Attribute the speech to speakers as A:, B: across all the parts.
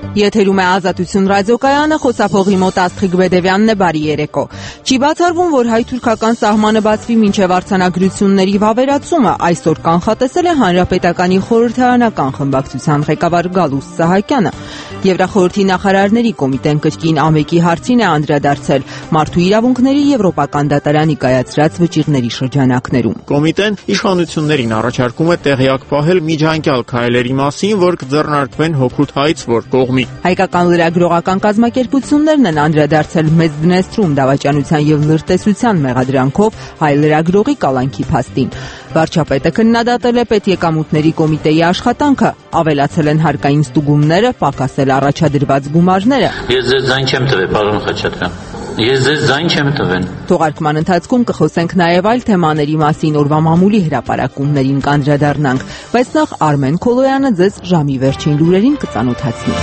A: Եթերում է Ազատություն ռադիոկայանը, խոսափողի մոտ Աստղիկ Բեդևյանն է, բարի երեկո։ Չի բացառվում, որ հայ-թուրքական սահմանը բացվի մինչև արձանագրությունների վավերացումը, այսօր կանխատեսել է Հանրապետականի խորհրդարանական խմբակցության ղեկավար Գալուստ Սահակյանը։ Եվրախորհրդի նախարարների կոմիտեն կրկին ԱՄԷԿ-ի հարցին է անդրադարձել մարդու իրավունքների եվրոպական դատարանի կայացրած վճիռների շրջանակներում։
B: Կոմիտեն իշխանություններին առաջարկում է տեղյակ պահել միջանկյալ քայլերի մասին, որ կձեռնարկվեն հօգուտ հայց որ կողմի։
A: Հայկական լրագրողական կազմակերպություններն են անդրադարձել Մեծ Դնեստրում դավաճանության եւ լրտեսության մեղադրանքով հայ լրագրողի կալանքի փաստին։ Վարչապետը քննադատել է պետեկամուտների կոմիտեի աշխատանքը, ավելացել են հարկային ստուգումները, պակասել առաջադրված գումարները։
C: Ես ձեզ ձայն չեմ տվել, պարոն Խաչատրյան։ Ես ձեզ ձայն չեմ տվել։
A: Թողարկման ընթացքում կխոսենք նաև այլ թեմաների մասին, օրվա մամուլի հրապարակումներին կանդրադառնանք, բայց նախ Արմեն Քոլոյանը ձեզ ժամի վերջին լուրերին կծանոթացնի։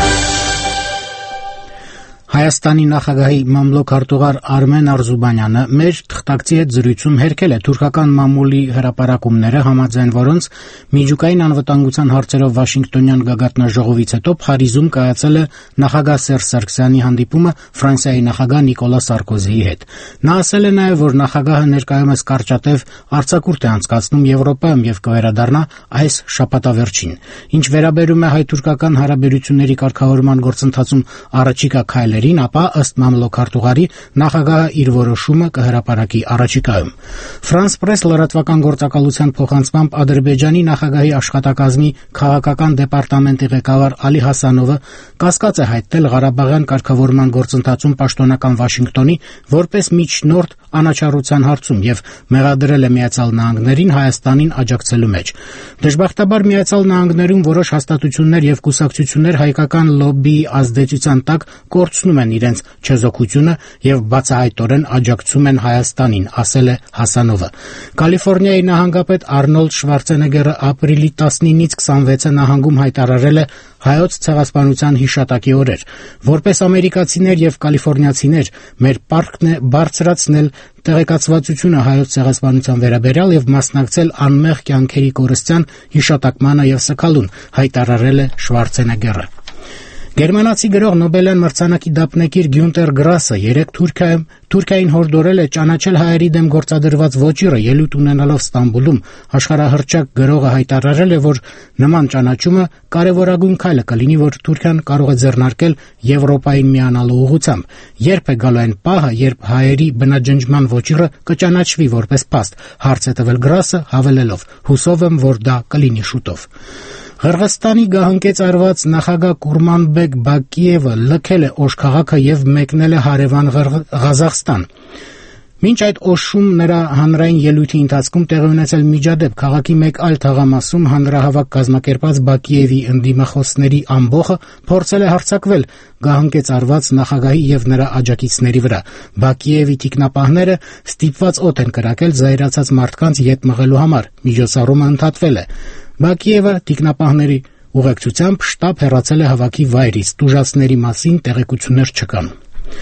D: Հայաստանի նախագահի մամլոք-արտուղար Արմեն Արզուբանյանը մեր թղթակցի հետ զրույցում հերքել է թուրքական մամուլի հրապարակումները, համաձայն որոնց միջուկային անվտանգության հարցերով Վաշինգտոնյան գագաթնաժողովից հետո Փարիզում կայացել է նախագահ Սերժ Սարգսյանի հանդիպումը Ֆրանսիայի նախագահ Նիկոլա Սարկոզիի հետ։ Նա ասել է նաև, որ նախագահը ներկայումս կարճատև արձակուրդ է անցկացնում Եվրոպայում եւ կվերադառնա այս շաբաթավերջին։ Ինչ վերաբերում է հայ-թուրքական հարաբերությունների կարգավորման գործընթացում առաջիկա քայլերին, ապա ըստ մամլոք-արտուղարի նախագահը իր որոշումը կհրապարակի առաջիկայում։ Ֆրանս Պրես լրատվական գործակալության փոխանցմամբ Ադրբեջանի նախագահի աշխատակազմի քաղաքական դեպարտամենտի ղեկավար Ալի Հասանովը կասկած է հայտնել Ղարաբաղյան կարգավորման գործընթացում պաշտոնական Վաշինգտոնի որպես միջնորդ անաչառության հարցում եւ մեղադրել է Միացյալ Նահանգներին Հայաստանին աջակցելու մեջ։ Դժբախտաբար Միացյալ Նահանգներում որոշ հաստատություններ եւ կուսակցություններ հայկական լոբբիի ազդեցության տակ կորցնում են իրենց չեզոքությունը եւ բացահայտորեն աջակցում են Հայաստանին, ասել է Հասանովը։ Կալիֆոռնիայի նահանգապետ Արնոլդ Շվարցենեգերը ապրիլի 19-ից 26-ը նահանգում հայտարարել է հայոց ցեղասպանության հիշատակի օրեր։ Որպես ամերիկացիներ եւ կալիֆոռնիացիներ մեր պարտքն է բարձրացնել տեղեկացվածությունը հայոց ցեղասպանության վերաբերյալ եւ մասնակցել անմեղ կյանքերի կորստյան հիշատակմանը եւ սգալուն, հայտարարել է Շվարցենեգերը։ Գերմանացի գրող Նոբելյան մրցանակի դափնեկիր Գյունտեր Գրասը երեկ Թուրքիային հորդորել է ճանաչել հայերի դեմ գործադրված ոճիրը ելույթ ունենալով Ստամբուլում։ Աշխարհահռչակ գրողը հայտարարել է, որ նման ճանաչումը կարևորագույն քայլ կլինի, որ Թուրքիան կարող է ձեռնարկել Եվրոպային միանալու ուղղությամբ։ Երբ է գալու այն պահը, երբ հայերի բնաջնջման ոճիրը կճանաչվի որպես փաստ, հարց է տվել Գրասը, հավելելով. հուսով եմ, որ դա կլինի շուտով։ Ղրղստանի գահանկեց արված նախագահ Կուրմանբեկ Բակիևը լքել է Օշ քաղաքը եւ մեկնել է հարևան Ղազախստան։ Մինչ այդ Օշում նրա հանրային ելույթի ընթացքում տեղի ունեցել միջադեպ, քաղաքի մեկ այլ թաղամասում հանրահավաք կազմակերպած Բակիևի ընդդիմախոսների ամբոխը փորձել է հարձակվել գահանկեց արված նախագահի եւ նրա աջակիցների վրա։ Բակիևի թիկնապահները ստիպված օդ են կրակել զայրացած մարդկանց ետ մղելու համար։ Միջոցառումը ընդհատվել է։ Բակիևը տիկնապահների ուղեկցությամբ շտապ հեռացել է հավաքի վայրից, տուժածների մասին տեղեկություններ չկան։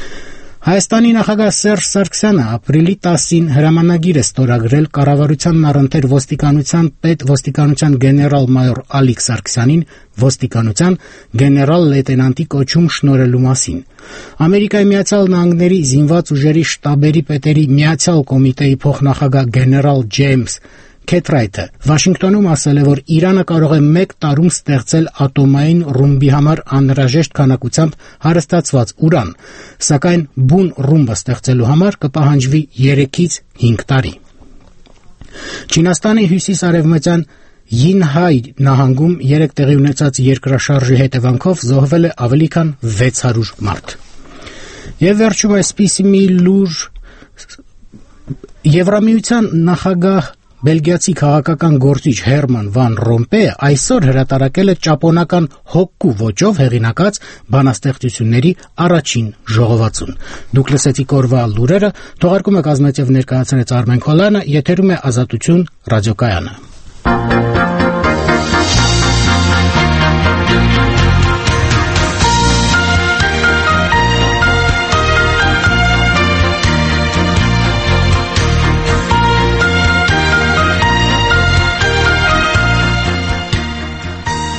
D: Հայաստանի նախագահ Սերժ Սարգսյանը ապրիլի 10-ին հրամանագիր է ստորագրել կառավարությանն առընթեր ոստիկանության պետ ոստիկանության գեներալ-մայոր Ալիկ Սարգսյանին ոստիկանության գեներալ լեյտենանտի կոչում շնորհելու մասին։ Ամերիկայի Միացյալ Նահանգների զինված ուժերի շտաբերի պետերի միացյալ կոմիտեի փոխնախագահ գեներալ Ջեյմս Քեթրայթը Վաշինգտոնում ասել է, որ Իրանը կարող է 1 տարում ստեղծել ատոմային ռումբի համար անհրաժեշտ քանակությամբ հարստացված ուրան, սակայն բուն ռումբը ստեղծելու համար կպահանջվի 3-ից 5 տարի։ Չինաստանի հյուսիս-արևմտյան Յինհայ նահանգում երեկ տեղի ունեցած երկրաշարժի հետևանքով զոհվել է ավելի քան 600 մարդ։ Եվ վերջում այսպիսի մի լուր Եվրամիության նախագահ Բելգիացի քաղաքական գործիչ Հերման վան Ռոմպեը այսօր հրատարակել է ճապոնական հոկկու ոճով հեղինակած բանաստեղծությունների առաջին ժողովածուն։ Դուք լսեցիք օրվա լուրերը, թողարկումը կազմեցավ ներկայացրեց Արմեն Քոլյանը, եթերում է Ազատություն ռադիոկայանը։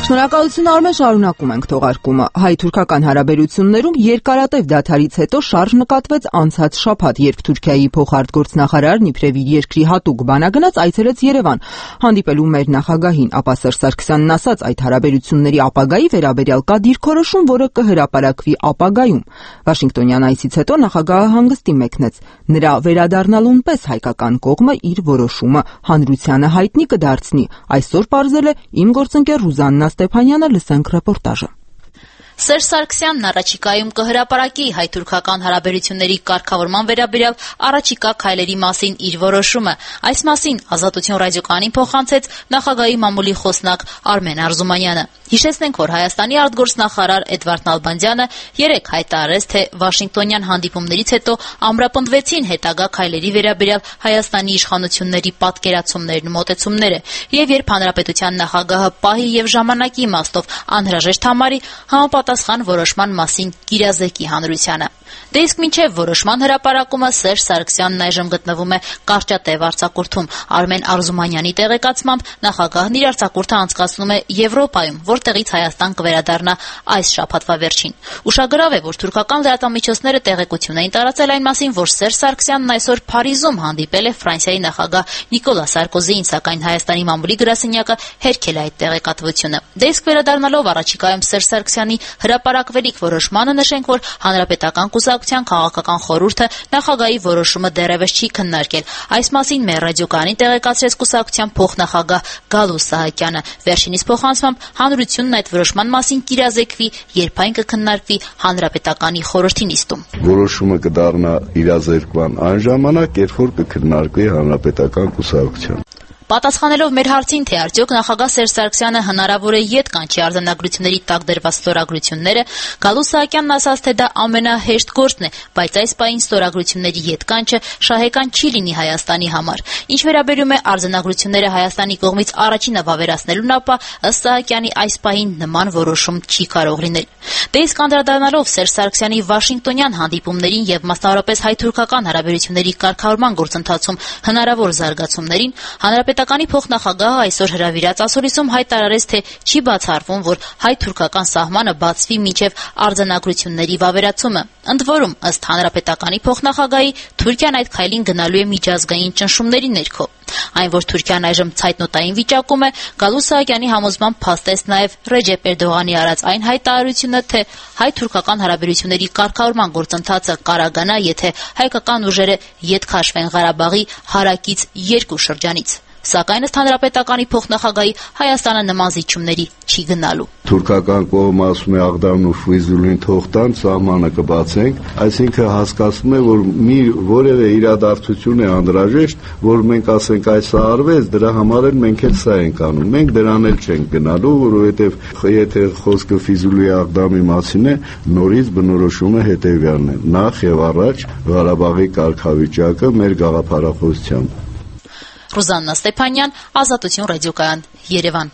A: Շնորհակալություն Արմեն, շարունակում ենք թողարկումը։ Հայ-թուրքական հարաբերություններում երկարատև դադարից հետո շարժ նկատվեց անցած շաբաթ, երբ Թուրքիայի փոխարտգործնախարարն իբրև իր երկրի հատուկ բանագնաց այցելեց Երևան, հանդիպելու մեր նախագահին, ապա Սերժ Սարգսյանն ասաց, այդ հարաբերությունների ապագայի վերաբերյալ կա դիրքորոշում, որը կհրապարակվի ապագայում։ Վաշինգտոնյան այցից հետո նախագահը հանգստի մեկնեց։ Նրա վերադառնալուն պես հայկական կողմը իր որոշումը հանրությանը հայտնի կդարձնի, այսօր պարզել է իմ գործընկեր Ռուզաննա Ստեփանյանը, լսենք ռեպորտաժը։
E: Սերժ Սարգսյանն առաջիկայում կհրապարակի հայ-թուրքական հարաբերությունների կարգավորման վերաբերյալ առաջիկա քայլերի մասին իր որոշումը։ Այս մասին Ազատություն ռադիոկայանին փոխանցեց նախագահի մամուլի խոսնակ Արմեն Արզումանյանը։ Հիշեցնենք, որ Հայաստանի արտգործնախարար Էդվարդ Նալբանդյանը երեկ հայտարարեց, թե Վաշինգտոնյան հանդիպումներից հետո ամրապնդվեցին հետագա քայլերի վերաբերյալ Հայաստանի իշխանությունների պատկերացումներն ու մոտեցումները, եւ երբ հանրապետության նախագահը պահի եւ ժամանակի իմաստով անհրաժեշտ համարի, համապատասխան որոշման մասին կիրազեկի հանրությանը։ Դե իսկ մինչև որոշման հրապարակումը Սերժ Սարգսյանն այժմ գտնվում է կարճատև արձակուրդում։ Արմեն Արզումանյանի տեղեկացմամբ նախագահն իր արձակուրդը անցկացնում է Եվրոպայում, որտեղից Հայաստան կվերադառնա այս շաբաթվա վերջին։ Ուշագրավ է, որ թուրքական լրատվամիջոցները տեղեկություն էին տարածել այն մասին, որ Սերժ Սարգսյանն այսօր Փարիզում հանդիպել է Ֆրանսիայի նախագահ Նիկոլա Սարկոզիին, սակայն Հայաստանի մամուլի գրասենյակը հերքել է այդ տեղեկատվությունը։ Դե իսկ վերադառնալով առաջիկայում Սերժ Սարգսյանի հրապարակվելիք որոշմանը, նշենք, որ հանրապետական կուսակցության քաղաքական խորհուրդը նախագահի որոշումը դեռևս չի քննարկել։ Այս մասին մեր ռադիոկայանին տեղեկացրեց կուսակցության փոխնախագահ Գալու Սահակյանը։ Վերջինիս փոխանցմամբ հանրությունն այդ որոշման մասին կիրազեկվի, երբ այն կքննարկվի հանրապետականի խորհրդի նիստում։
F: Որոշումը կդառնա իրազեկման այն ժամանակ, երբ որ կքննարկվի հանրապետական կուսակցության։
E: Պատասխանելով մեր հարցին, թե արդյոք նախագահ Սերժ Սարգսյանը հնարավոր է ետ կանչի արձանագրությունների տակ դրված ստորագրությունները, Գալու Սահակյանն ասաց, թե դա ամենահեշտ գործն է, բայց այս պահին ստորագրությունների ետ կանչը շահեկան չի լինի Հայաստանի համար։ Ինչ վերաբերում է արձանագրությունները Հայաստանի կողմից առաջինը վավերացնելուն, ապա ըստ Սահակյանի այս պահին նման որոշում չի կարող լինել։ Դե իսկ անդրադառնալով Սերժ Սարգսյանի Վաշինգտոնյան հանդիպումներին եւ մասնավորապես հայ-թուրքական հարաբերությունների կարգավորման գործընթացում հնարավոր զարգացումներին, հանրապետականի փոխնախագահը այսօր հրավիրած ասուլիսում հայտարարեց, թե չի բացառվում, որ հայ-թուրքական սահմանը բացվի մինչև արձանագրությունների վավերացումը։ Ընդ որում, ըստ հանրապետականի փոխնախագահի, Թուրքիան այդ քայլին գնալու է միջազգային ճնշումների ներքո։ Այն, որ Թուրքիան այժմ ցայտնոտային վիճակում է, Գալու Սահակյանի համոզմամբ փաստեց նաև Ռեջեփ Էրդողանի արած այն հայտարարությունը, թե հայ-թուրքական հարաբերությունների կարգավորման գործընթացը կարագանա, եթե հայկական ուժերը ետ քաշվեն Ղարաբաղի հարակից երկու շրջանից։ Սակայն ըստ հանրապետականի փոխնախագահի, Հայաստանը նման զիջումների չի գնալու։
F: Թուրքական կողմը ասում է Աղդամն ու Ֆույզուլին թող տան, սահմանը կբացենք, այսինքն հասկացնում է, որ մի որևէ իրադարձություն է անհրաժեշտ, որ մենք ասենք այս արվեց, դրա համար էլ մենք էլ սա ենք անում։ Մենք դրան էլ չենք գնալու, որովհետև եթե խոսքը Ֆույզուլի Աղդամի մասին է, նորից բնորոշումը հետևյալն է. նախ եւ առաջ Ղարաբաղի կարգավիճակը մեր գաղափարախոսությամբ։
E: Ռուզաննա Ստեփանյան, Ազատություն ռադիոկայան, Երևան։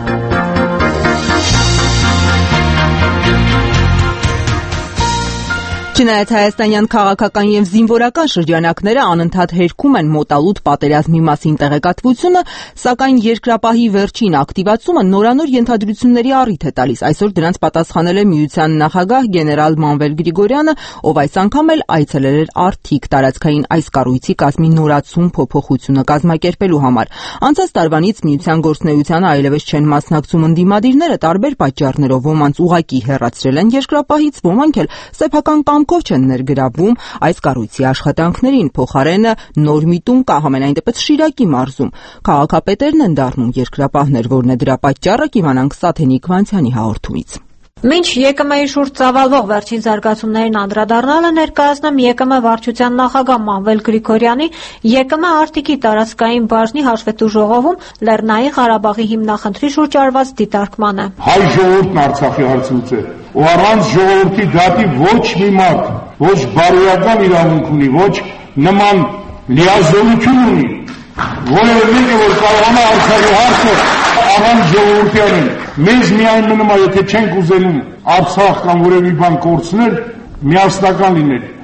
A: Չնայած հայաստանյան քաղաքական եւ զինվորական շրջանակները անընդհատ հերքում են մոտալուտ պատերազմի մասին տեղեկատվությունը, սակայն երկրապահի վերջին ակտիվացումը նորանոր ենթադրությունների առիթ է տալիս։ Այսօր դրանց պատասխանել է Միության նախագահ գեներալ Մանվել Գրիգորյանը, ով այս անգամ էլ այցելել էր Արթիկ տարածքային այս կառույցի կազմի նորացում փոփոխությունը կազմակերպելու համար։ Անցած տարվանից Միության գործունեությանը այլևս չեն մասնակցում ընդդիմադիրները տարբեր պատճառներով, ոմանց ուղակի հեռացրել են երկրապահից, ոմանք էլ սեփական կամքով չեն ներգրավում այս կառույցի աշխատանքներին, փոխարենը նոր միտում կա համենայն դեպս Շիրակի մարզում։ Քաղաքապետերն են դառնում երկրապահներ, որն է դրա պատճառը, կիմանանք Սաթենիկ Վանցյանի հաղորդումից։
G: Մինչ ԵԿՄ-ի շուրջ ծավալվող վերջին զարգացումներին անդրադառնալը ներկայացնեմ ԵԿՄ վարչության նախագահ Մանվել Գրիգորյանի ԵԿՄ Արթիկի տարածքային բաժնի հաշվետու ժողովում Լեռնային Ղարաբաղի հիմնախնդրի շուրջ արված դիտարկմանը։
H: Հայ ժողովուրդն Արցախի հարցը ուծել, ու առանց ժողովրդի դատի ոչ մի մարդ, ոչ բարոյական իրավունք ունի, ոչ նման լիազորություն ունի, որևէ մեկը, որ կարողանա Արցախի հարցը առանց ժողովրդի անել։ Մեզ միայն մնում է, եթե չենք ուզենում Արցախ կամ որևէ բան կորցնել, միասնական լինել։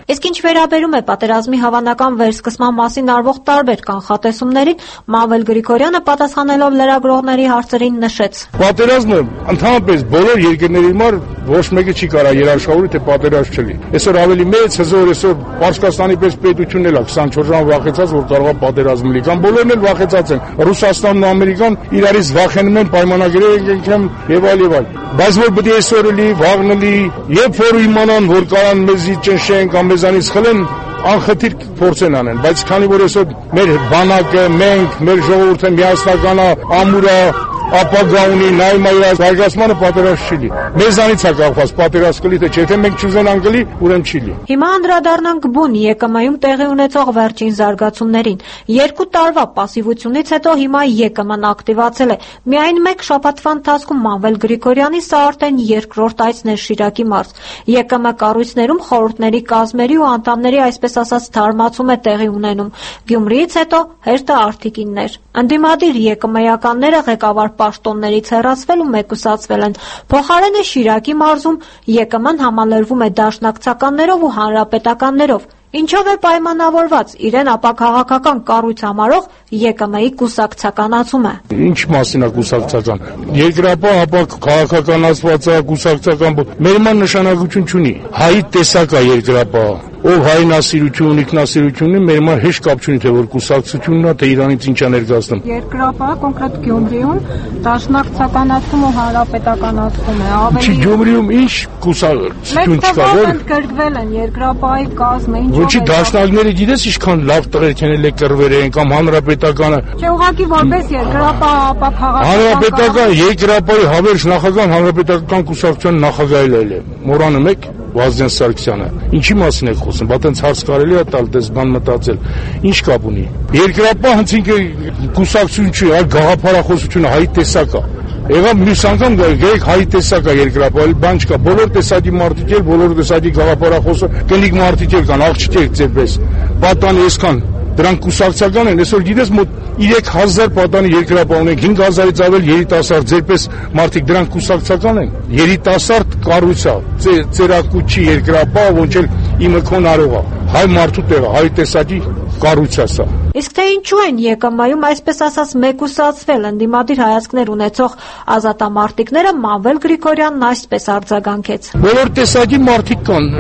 G: Իսկ ինչ վերաբերում է պատերազմի հավանական վերսկսման մասին արվող տարբեր կանխատեսումներին, Մանվել Գրիգորյանը պատասխանելով լրագրողների հարցերին նշեց.
H: Պատերազմը ընդհանրապես բոլոր երկրների համար ոչ մեկը չի կարող երաշխավորի, թե պատերազմ չլի։ Այսօր ավելի մեծ հզոր այսօր Պարսկաստանի պես պետությունն էլ է 24 ժամ վախեցած, որ կարող է պատերազմ լինի, կամ բոլորն էլ վախեցած են։ Ռուսաստանն ու Ամերիկան իրարից վախենում են, պայմանագրեր են եւ այլ։ Բայց որ պետք է այսօր լի, վաղն լի, երբ որ իմանան, որ կարան մեզի ճնշեն կամ մեզանից խլեն, անխտիր փորձեն անեն, բայց քանի որ այսօր մեր բանակը, մենք, մեր ժողովուրդը միասնական է, ամուր է, ապագա ունի, նայում է իր զարգացմանը, պատերազմ չի լի։ Մեզանից է կախված պատերազմ կլի, թե չէ, թե մենք չուզենանք կլի, ուրեմն չի լի։
G: Հիմա անդրադառնանք բուն ԵԿՄ-ում տեղի ունեցող վերջին զարգացումներին։ 2 տարվա պասիվությունից հետո հիմա ԵԿՄ-ն ակտիվացել է։ Միայն 1 շաբաթվա ընթացքում Մանվել Գրիգորյանի սա արդեն երկրորդ այցն է Շիրակի մարզ։ ԵԿՄ կառույցներում խորհուրդների կազմերի ու անդամների այսպես ասած թարմացում է տեղի ունենում։ Գյումրիից հետո հերթը Արթիկիններ։ Ընդդիմադիր ԵԿՄ-ականները ղեկավար պաշտոններից հեռացվել ու մեկուսացվել են։ Փոխարենը Շիրակի մարզում ԵԿՄ-ն համալրվում է դաշնակցականներով ու հանրապետականներով։ Ինչով է պայմանավորված իրեն ապաքաղաքական կառույց համարող ԵԿՄ-ի կուսակցականացումը։
H: Ինչ մասին է կուսակցական։ Երկրապահ ապաքաղաքականացված է կուսակցական, մեր ման նշանակություն չունի։ Հայի տեսակ է երկրապահ, ով հայնասիրություն, ինքնասիրություն ունի, մեր ման հեշտ կապ չունի, թե որ կուսակցությունն է, թե իրանից ինչ է ներկայացնում։
I: Երկրապահ կոնկրետ Գյումրիում դաշնակցականացում ու հանրապետականացում է ավելի։
H: Գյումրիում ինչ կուսակցություն չկա, որ
I: ընդգրկվել են երկրապահի կազմը։
H: Ոչի դաշնակները գիտես ինչքան լավ տղերք են ել կռվեր են կամ հանրապետականը։
I: Չէ, ուղղակի որպես երկրապահ ապաքաղաքական։
H: Հանրապետական երկրապահի հավերժ նախագահան հանրապետական կուսակցության նախագահել է։ Մորանում եք Վազգեն Սարգսյանը։ Ինչի մասին եք խոսում։ Բա տենց հարց կարելի է տալ, դες բան մտածել։ Ինչ կապ ունի։ Երկրապահ հնցինք կուսակցություն չի, այլ գաղափարախոսությունը հայի տեսակ է։ Եղավ մյուս անգամ գերեք հայի տեսակ է երկրապահել, բան չկա, բոլոր տեսակի մարդիկ էլ, բոլոր տեսակի գաղափարախոսը, կնիկ մարդիկ էլ կան, աղջիկներ ձերպես, պատանի այսքան, դրանք կուսակցական են, այսօր գիտես մոտ 3000 պատանի երկրապահ ունենք, 5000-ից ավել երիտասարդ ձերպես մարդիկ, դրանք կուսակցական են, երիտասարդ կառույց է, ծերակուչի երկրապահ, ոնչ էլ իմը քոն արողա, հայ մարդու տեղը, հայ տեսակի կառույց է սա։
G: Իսկ թե ինչու են ԵԿՄ-ում այսպես ասած մեկուսացվել ընդդիմադիր հայացքներ ունեցող ազատամարտիկները, Մանվել Գրիգորյանն այսպես արձագանքեց։
H: Բոլոր տեսակի մարդիկ կան,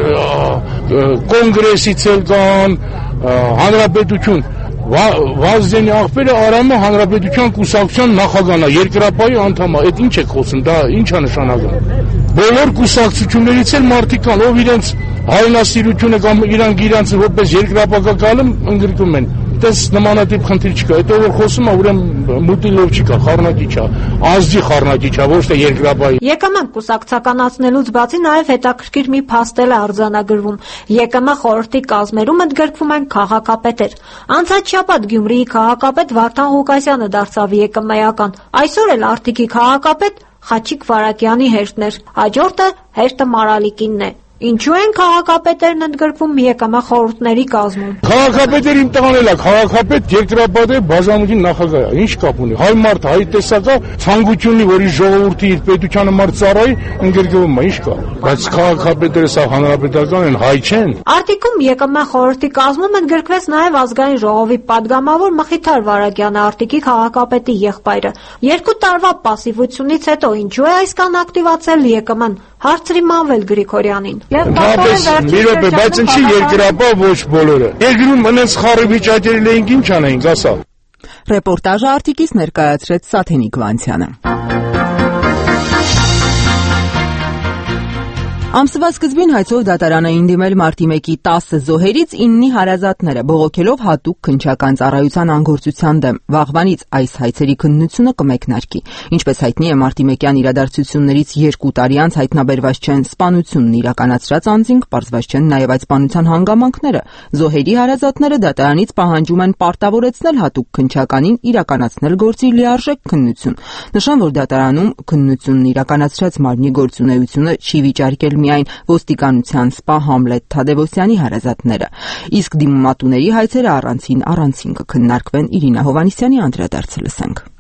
H: կոնգրեսից էլ կան, հանրապետություն, Վազգենի աղբերը Արամը հանրապետության կուսակցության նախագահն է, երկրապահի անդամ է, այդ ինչ է խոսում, դա ինչ է նշանակում։ Բոլոր կուսակցություններից էլ մարդիկ կան, ով իրենց հայնասիրությունը կամ իրանք որպես երկրապահական ընդգրկում են։ Դες նմանատիպ խնդիր չկա, հետո որ խոսում է, ուրեմն մուտիլով չկա, խառնակիչ է, ազդի խառնակիչ է, ոչ թե երկրապահի։
G: ԵԿՄ-ն կուսակցականացնելուց բացի նաև հետաքրքիր մի փաստել է արձանագրվում։ ԵԿՄ խորհրդի կազմերում ընդգրկվում են քաղաքապետեր։ Անցած շաբաթ Գյումրիի քաղաքապետ Վարդան Ղուկասյանը դարձավ ԵԿՄ-ական։ Այսօր էլ Արթիկի քաղաքապետ Խաչիկ Վարակյանի հերթն էր։ Հաջորդը հերթը Մարալիկինն է։ Ինչու են քաղաքապետերն ընդգրկվում ԵԿՄ խորհուրդների կազմում։
H: Քաղաքապետերը իմ տղան էլ է, քաղաքապետ երկրապահ բաժանմունքի նախագահ է։ Ինչ կապ ունի։ Հայ մարդ, հայ տեսակա ցանկությունի, որ իր ժողովրդի իր պետությանը մարդ ծառայի, ընդգրկվում է, ինչ կա։ Բայց քաղաքապետերը սա հանրապետական են, հայ չեն։
G: Արտիկում ԵԿՄ խորհրդի կազմում ընդգրկվեց նաև ազգային ժողովի падգամավոր Մխիթար Վարագյանը, Արտիկի քաղաքապետի եղբայրը։ 2 տարվա պասիվությունից հետո ինչու է այսքան ակտիվացել ԵԿՄ-ն, հարցրի Մանվել Գրիգորյանին։
H: Բայց ինչի երկրապահ ոչ բոլորը։ Երկրում մնաց խառի վիճակել էինք, ինչ անեինք, ասա։
A: Ռեպորտաժը Արտիկից ներկայացրեց Սաթենիկ Վանցյանը։ Ամսվա սկզբին հայցով դատարան էին դիմել մարտի 1-ի 10 զոհերից 9-ի հարազատները, բողոքելով հատուկ քննչական ծառայության անգործության դեմ։ Վաղվանից այս հայցերի քննությունը կմեկնարկի։ Ինչպես հայտնի է, մարտի 1-յան իրադարձություններից 2 տարի անց հայտնաբերված չեն սպանությունն իրականացրած անձինք, պարզված չեն նաև այդ սպանության հանգամանքները։ Զոհերի հարազատները դատարանից պահանջում են պարտավորեցնել հատուկ քննչականին իրականացնել գործի լիարժեք քննություն։ Նշան, որ դատարանում քննությունն իրականացրած մարմնի գործունեությունը չի վիճարկել միայն ոստիկանության սպա Համլետ Թադևոսյանի հարազատները, իսկ դիմումատուների հայցերը առանցին կքննարկվեն։ Իրինա Հովանիսյանի անդրադարձը լսենք։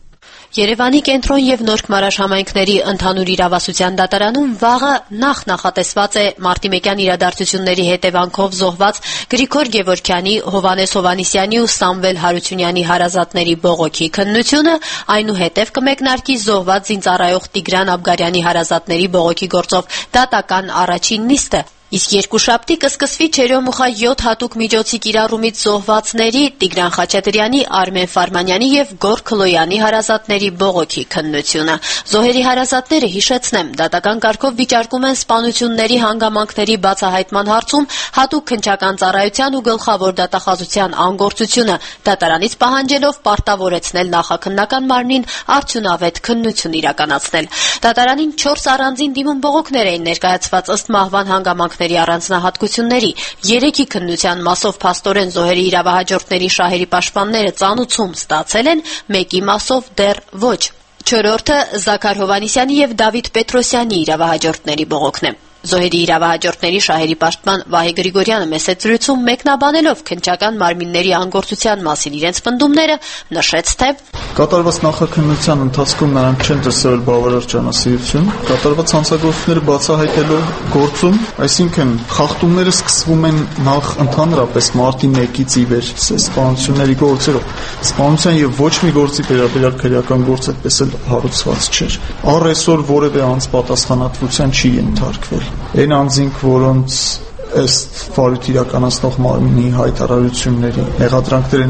E: Երևանի կենտրոն եւ Նորք Մարաշ համայնքների ընդհանուր իրավասության դատարանում վաղը նախատեսված է մարտիմեկյան իրադարձությունների հետևանքով զոհված Գրիգոր Գևորգյանի, Հովհաննես Հովհաննիսյանի ու Սամվել Հարությունյանի հարազատների բողոքի քննությունը, այնուհետև կմեկնարկի զոհված զինծառայող Տիգրան Աբգարյանի հարազատների բողոքի գործով դատական առաջին նիստը։ Իսկ երկուշաբթի կսկսվի Չերյոմուխա 7 հատուկ միջոցի կիրառումից զոհվածների Տիգրան Խաչատրյանի, Արմեն Ֆարմանյանի եւ Գոր Քլոյանի հարազատների բողոքի քննությունը։ Զոհերի հարազատները, հիշեցնեմ, դատական կարգով վիճարկում են սպանությունների հանգամանքների բացահայտման հարցում հատուկ քննչական ծառայության ու գլխավոր դատախազության անգործությունը, դատարանից պահանջելով պարտավորեցնել նախաքննական մարմնին արդյունավետ քննություն իրականացնել։ Դատարանին 4 առանձին դիմում բողոքներ էին ներկայացված ըստ մահվան հանգամանքների առանձնահատկությունների։ 3-ի քննության մասով փաստորեն զոհերի իրավահաջորդների շահերի պաշտպանները ծանուցում ստացել են, 1-ի մասով դեռ ոչ։ 4-րդը Զաքար Հովհաննիսյանի եւ Դավիթ Պետրոսյանի իրավահաջորդների բողոքն է։ Զոհերի իրավահաջորդների շահերի պաշտպան Վահե Գրիգորյանը մեծ զրույցում մեկնաբանելով քննչական մարմինների անգործության մասին իրենց պնդումները նշեց, թե
J: կատարված նախաքննության ընթացքում նրանք չեն դրսևորել բավարար ջանասիրություն, կատարված հանցագործությունները բացահայտելու գործում, այսինքն խախտումները սկսվում են նախ ընդհանրապես մարտի 1-ից ի վեր սպանությունների գործերով։ Սպանության եւ ոչ մի գործի վերաբերյալ քրեական գործ այդպես էլ հարուցված չէր։ Առ այսօր որևէ անձ պատասխանատվության չի ենթարկվել։ Այն անձինք, որոնց ըստ վարույթ իրականացնող մարմինի հայտարարությունների մեղադրանքներ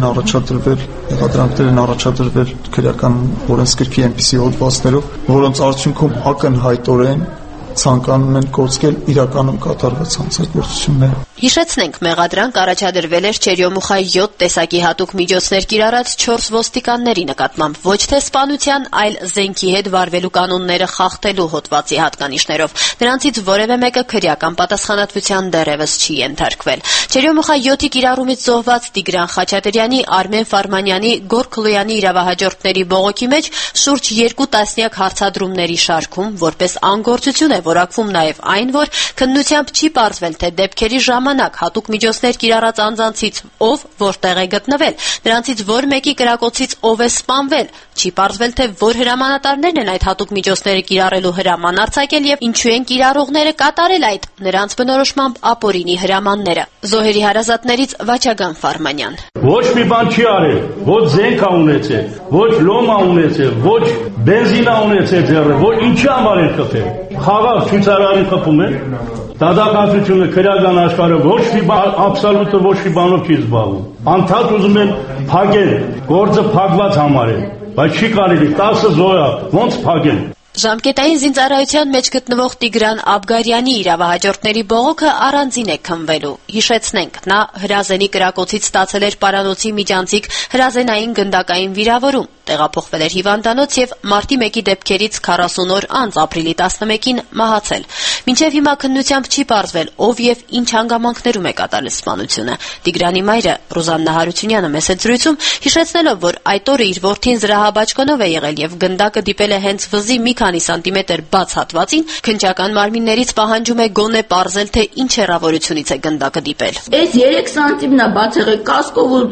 J: են առաջադրվել քրեական օրենսգրքի այնպիսի հոդվածներով, որոնց արդյունքում ակնհայտորեն ցանկանում են կոծկել իրականում կատարված հանցագործությունները։
E: Հիշեցնենք, մեղադրանք առաջադրվել էր Չերյոմուխայի 7 տեսակի հատուկ միջոցներ կիրառած 4 ոստիկանների նկատմամբ, ոչ թե սպանության, այլ զենքի հետ վարվելու կանոնները խախտելու հոդվածի հատկանիշներով։ Նրանցից որևէ մեկը քրեական պատասխանատվության դեռևս չի ենթարկվել։ Չերյոմուխայի 7-ի կիրառումից զոհված Տիգրան Խաչատրյանի, Արմեն Ֆարմանյանի, Գոր Քլոյանի իրավահաջորդների բողոքի մեջ շուրջ 2 տասնյակ հարցադրումների շարքում որպես անգործություն է որակվում նաև այն, որ քննությամբ չի պարզվել, թե դեպքերի ժամանակ հատուկ միջոցներ կիրառած անձանցից ով որտեղ է գտնվել, նրանցից որ մեկի կրակոցից ով է սպանվել, չի պարզվել, թե որ հրամանատարներն են այդ հատուկ միջոցները կիրառելու հրաման արձակել եւ ինչու են կիրառողները կատարել այդ նրանց բնորոշմամբ ապօրինի հրամանները։ Զոհերի հարազատներից Վաչագան Ֆարմանյան.
H: Ոչ մի բան չի արել, ոչ զենք ա ունեցել, ոչ լոմ ա ունեցել, ոչ բենզին ա ունեցել ձեռը, ոչ ինչի համար են խփել։ Խաղաղ ցույցարարի խփում են։ Դատականությունը քրեական աշխարհը ոչ մի բան, աբսոլյուտը ոչ մի բանով չի զբաղվում։ Անդադ ուզում են փակել, գործը փակված համարել, բայց չի կարելի 10 զոհ ոնց փակել։
E: Ժամկետային զինծառայության մեջ գտնվող Տիգրան Աբգարյանի իրավահաջորդների բողոքը առանձին է քննվելու։ Հիշեցնենք, նա հրազենի կրակոցից ստացել էր պարանոցի միջանցիկ հրազենային գնդակային վիրավորում, տեղափոխվել էր հիվանդանոց եւ մարտի 1-ի դեպքերից 40 օր անց ապրիլի 11-ին մահացել։ Մինչև հիմա քննությամբ չի պարզվել, ով եւ ինչ հանգամանքներում է կատարել սպանությունը։ Տիգրանի մայրը Ռուզաննա Հարությունյանը մեծ զրույցում հիշեցնելով, որ այդ օրը իր որդին զրահաբաճկոնով է եղել եւ գնդակը դիպել է հենց վզի մի քանի սանտիմետր բաց հատվածին, քննչական մարմիններից պահանջում է գոնե պարզել, թե ինչ հեռավորությունից է գնդակը դիպել։
K: Այս 3 սանտիմն է բաց եղել կասկով ու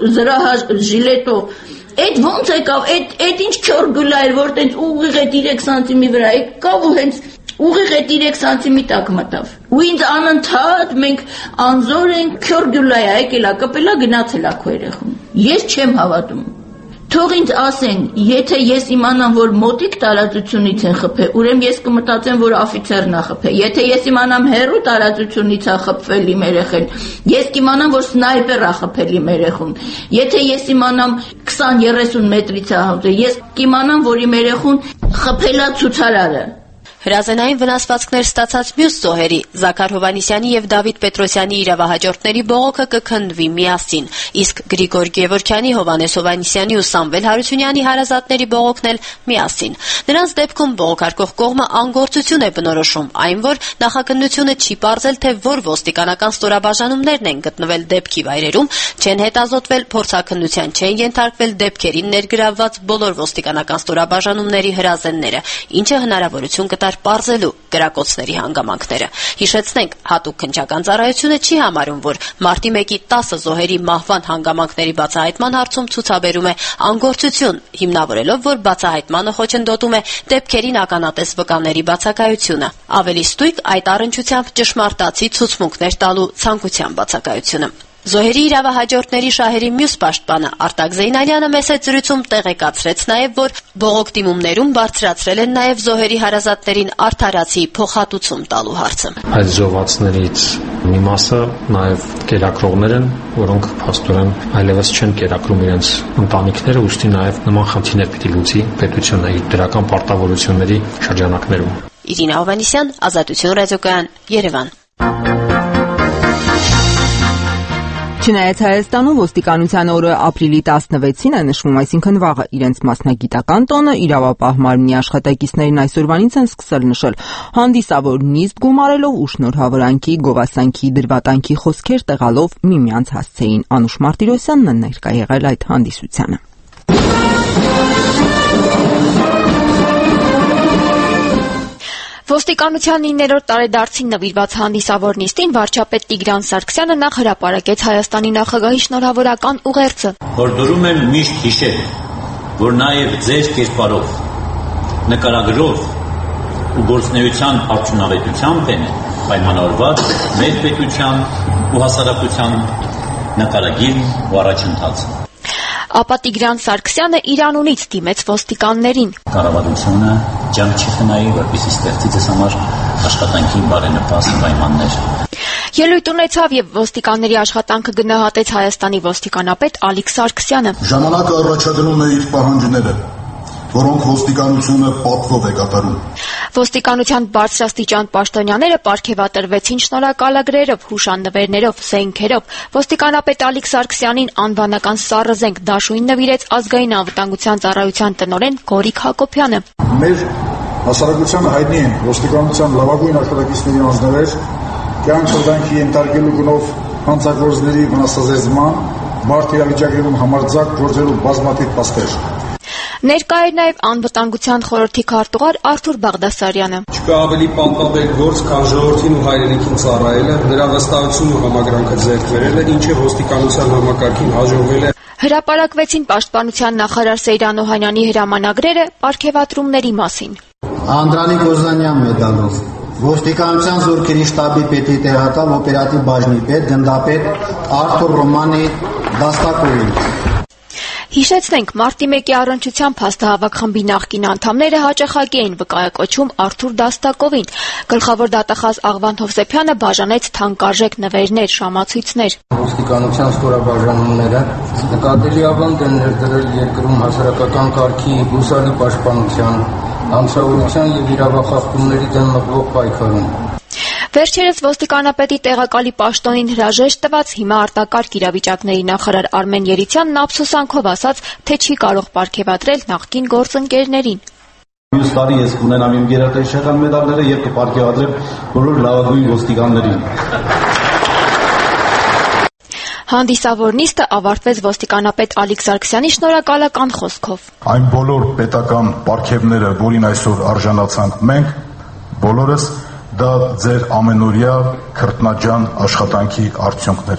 K: ժիլետով։ Այդ ոնց եկավ, այդ ինչ քյոր գլա էր, որ տենց ուղիղ այդ 3 սանտիմի վրա եկավ ու հենց ուղիղ այդ 3 սանտիմի տակ մտավ։ Ու ինձ անընդհատ մենք անզոր ենք քյոր գլա է եկելա, կպելա գնացելա քո երեխուն։ Ես չեմ հավատում։ Թող ինձ ասեն, եթե ես իմանամ, որ մոտիկ տարածությունից են խփել, ուրեմն ես կմտածեմ, որ աֆիցերն է խփել։ Եթե ես իմանամ հեռու տարածությունից է խփվել իմ երեխան, ես կիմանամ, որ սնայպեր է խփել իմ երեխուն։ Եթե ես իմանամ 20-30 մետրից է հաղթել, ես կիմանամ, որ իմ երեխուն խփել է ցուցարարը։
E: Հրազենային վնասվածքներ ստացած մյուս զոհերի Զաքար Հովհաննիսյանի եւ Դավիթ Պետրոսյանի իրավահաջորդների բողոքը կքննվի միասին, իսկ Գրիգոր Գևորգյանի, Հովհաննես Հովհաննիսյանի ու Սամվել Հարությունյանի հարազատների բողոքն էլ միասին։ Նրանց դեպքում բողոքարկող կողմը անգործություն է բնորոշում, այն որ նախաքննությունը չի պարզել, թե որ ոստիկանական ստորաբաժանումներն են գտնվել դեպքի վայրերում, չեն հետազոտվել, փորձաքննության չեն ենթարկվել դեպքերին ներգրավված բոլոր ոստիկանական ստորաբաժանումների հրազենները, ինչը հնարավորություն կտար
L: հավասար պարզելու կրակոցների հանգամանքները։ Հիշեցնենք, հատուկ քննչական ծառայությունը չի համարում, որ մարտի 1-ի 10 զոհերի մահվան հանգամանքների բացահայտման հարցում ցուցաբերում է անգործություն, հիմնավորելով, որ բացահայտմանը խոչընդոտում է դեպքերին ականատես վկաների բացակայությունը։ Ավելի ստույգ այդ առնչությամբ ճշմարտացի ցուցմունքներ տալու ցանկության բացակայությունը։ Զոհերի իրավահաջորդների շահերի մյուս պաշտպանը Արտակ Զեյնալյանը մեծ զրույցում տեղեկացրեց նաև, որ բողոք դիմումներում բարձրացրել են նաև զոհերի հարազատներին արդարացի փոխհատուցում տալու հարցը։
M: Այդ զոհվածներից մի մասը նաև կերակրողներ են, որոնք փաստորեն այլևս չեն կերակրում իրենց ընտանիքները, ուստի նաև նման խնդիրներ պիտի լուծի պետությունը իր դրական պարտավորությունների շրջանակներում։
L: Իրինա Հովհաննիսյան, Ազատություն ռադիոկայան, Երևան։
A: Չնայած Հայաստանում ոստիկանության օրը ապրիլի 16-ին է նշվում, այսինքն վաղը, իրենց մասնագիտական տոնը իրավապահ մարմնի աշխատակիցներին այսօրվանից են սկսել նշել, հանդիսավոր նիստ գումարելով ու շնորհավորանքի, գովասանքի, դրվատանքի խոսքեր տեղալով միմյանց հասցեին։ Անուշ Մարտիրոսյանն է ներկա եղել այդ հանդիսությանը։
N: Ոստիկանության 9-րդ տարեդարձին նվիրված հանդիսավոր նիստին վարչապետ Տիգրան Սարգսյանը նախ հրապարակեց Հայաստանի նախագահի շնորհավորական ուղերձը։
C: Հորդորում եմ միշտ հիշել, որ նաև ձեր կերպարով, նկարագրով ու գործնեության արդյունավետությամբ են պայմանավորված մեր պետության ու հասարակության նկարագիրն ու առաջընթացը։
N: Ապա Տիգրան Սարգսյանը իր անունից դիմեց ոստիկաններին։
C: Կառավարությունը ջանք չի խնայի, որպեսզի ստեղծի ձեզ համար աշխատանքի բարենպաստ պայմաններ։
N: Ելույթ ունեցավ եւ ոստիկանների աշխատանքը գնահատեց Հայաստանի ոստիկանապետ Ալիկ Սարգսյանը։
O: Ժամանակը առաջադրում է իր պահանջները, որոնք ոստիկանությունը պատվով է կատարում։
N: Ոստիկանության բարձրաստիճան պաշտոնյաները պարգևատրվեցին շնորհակալագրերով, հուշանվերներով, զենքերով։ Ոստիկանապետ Ալիկ Սարգսյանին անվանական սառը զենք դաշույն նվիրեց ազգային անվտանգության ծառայության տնօրեն Գորիկ Հակոբյանը։
O: Մեր հասարակությանը հայտնի են ոստիկանության լավագույն աշխատակիցների անձնավեր, կյանք վտանգի ենթարկելու գնով հանցագործների վնասազերծման, բարդ իրավիճակներում համարձակ գործելու բազմաթիվ փաստեր։
N: Ներկա էր նաև անվտանգության խորհրդի քարտուղար Արթուր Բաղդասարյանը։
P: Չկա ավելի պատվաբեր գործ, քան ժողովրդին ու հայրենիքին ծառայելը, նրա վստահությունն ու համակրանքը ձեռք բերելը, ինչը ոստիկանության համակարգին հաջողվել է։
N: Հրապարակվեցին պաշտպանության նախարար Սեյրան Օհանյանի հրամանագրերը պարգևատրումների մասին։
Q: Անդրանիկ Օզանյան մեդալով, ոստիկանության զորքերի շտաբի պետի տեղակալ օպերատիվ բաժնի պետ, գնդապետ Արթուր Ռոմանի Դաստակովին։
N: Հիշեցնենք, մարտի 1-ի առնչությամբ հաստահավաք խմբի նախկին անդամները հաճախակի էին վկայակոչում Արթուր Դաստակովին։ Գլխավոր դատախազ Աղվանդ Հովսեփյանը բաժանեց թանկարժեք նվերներ, շամացույցներ։
R: Ոստիկանության ստորաբաժանումները նկատելի ավանդ են ներդրել երկրում հասարակական կարգի, հուսալի պաշտպանության, անձնավորության եւ իրավախախտումների դեմ մղվող պայքարում։
N: Վերջերս ոստիկանապետի տեղակալի պաշտոնին հրաժեշտ տված հիմա արտակարգ իրավիճակների նախարար Արմեն Երիցյանն ափսոսանքով ասաց, թե չի կարող պարգևատրել նախկին գործընկերներին։
S: Մյուս տարի ես կունենամ իմ գերատեսչական մեդալները եւ կպարգևատրեմ բոլոր լավագույն ոստիկաններին։
N: Հանդիսավոր նիստը ավարտվեց ոստիկանապետ Ալիկ Սարգսյանի շնորհակալական խոսքով։
O: Այն բոլոր պետական պարգևները, որին այսօր արժանացանք մենք, բոլորս դա ձեր ամենօրյա քրտնաջան աշխատանքի արդյունքներ։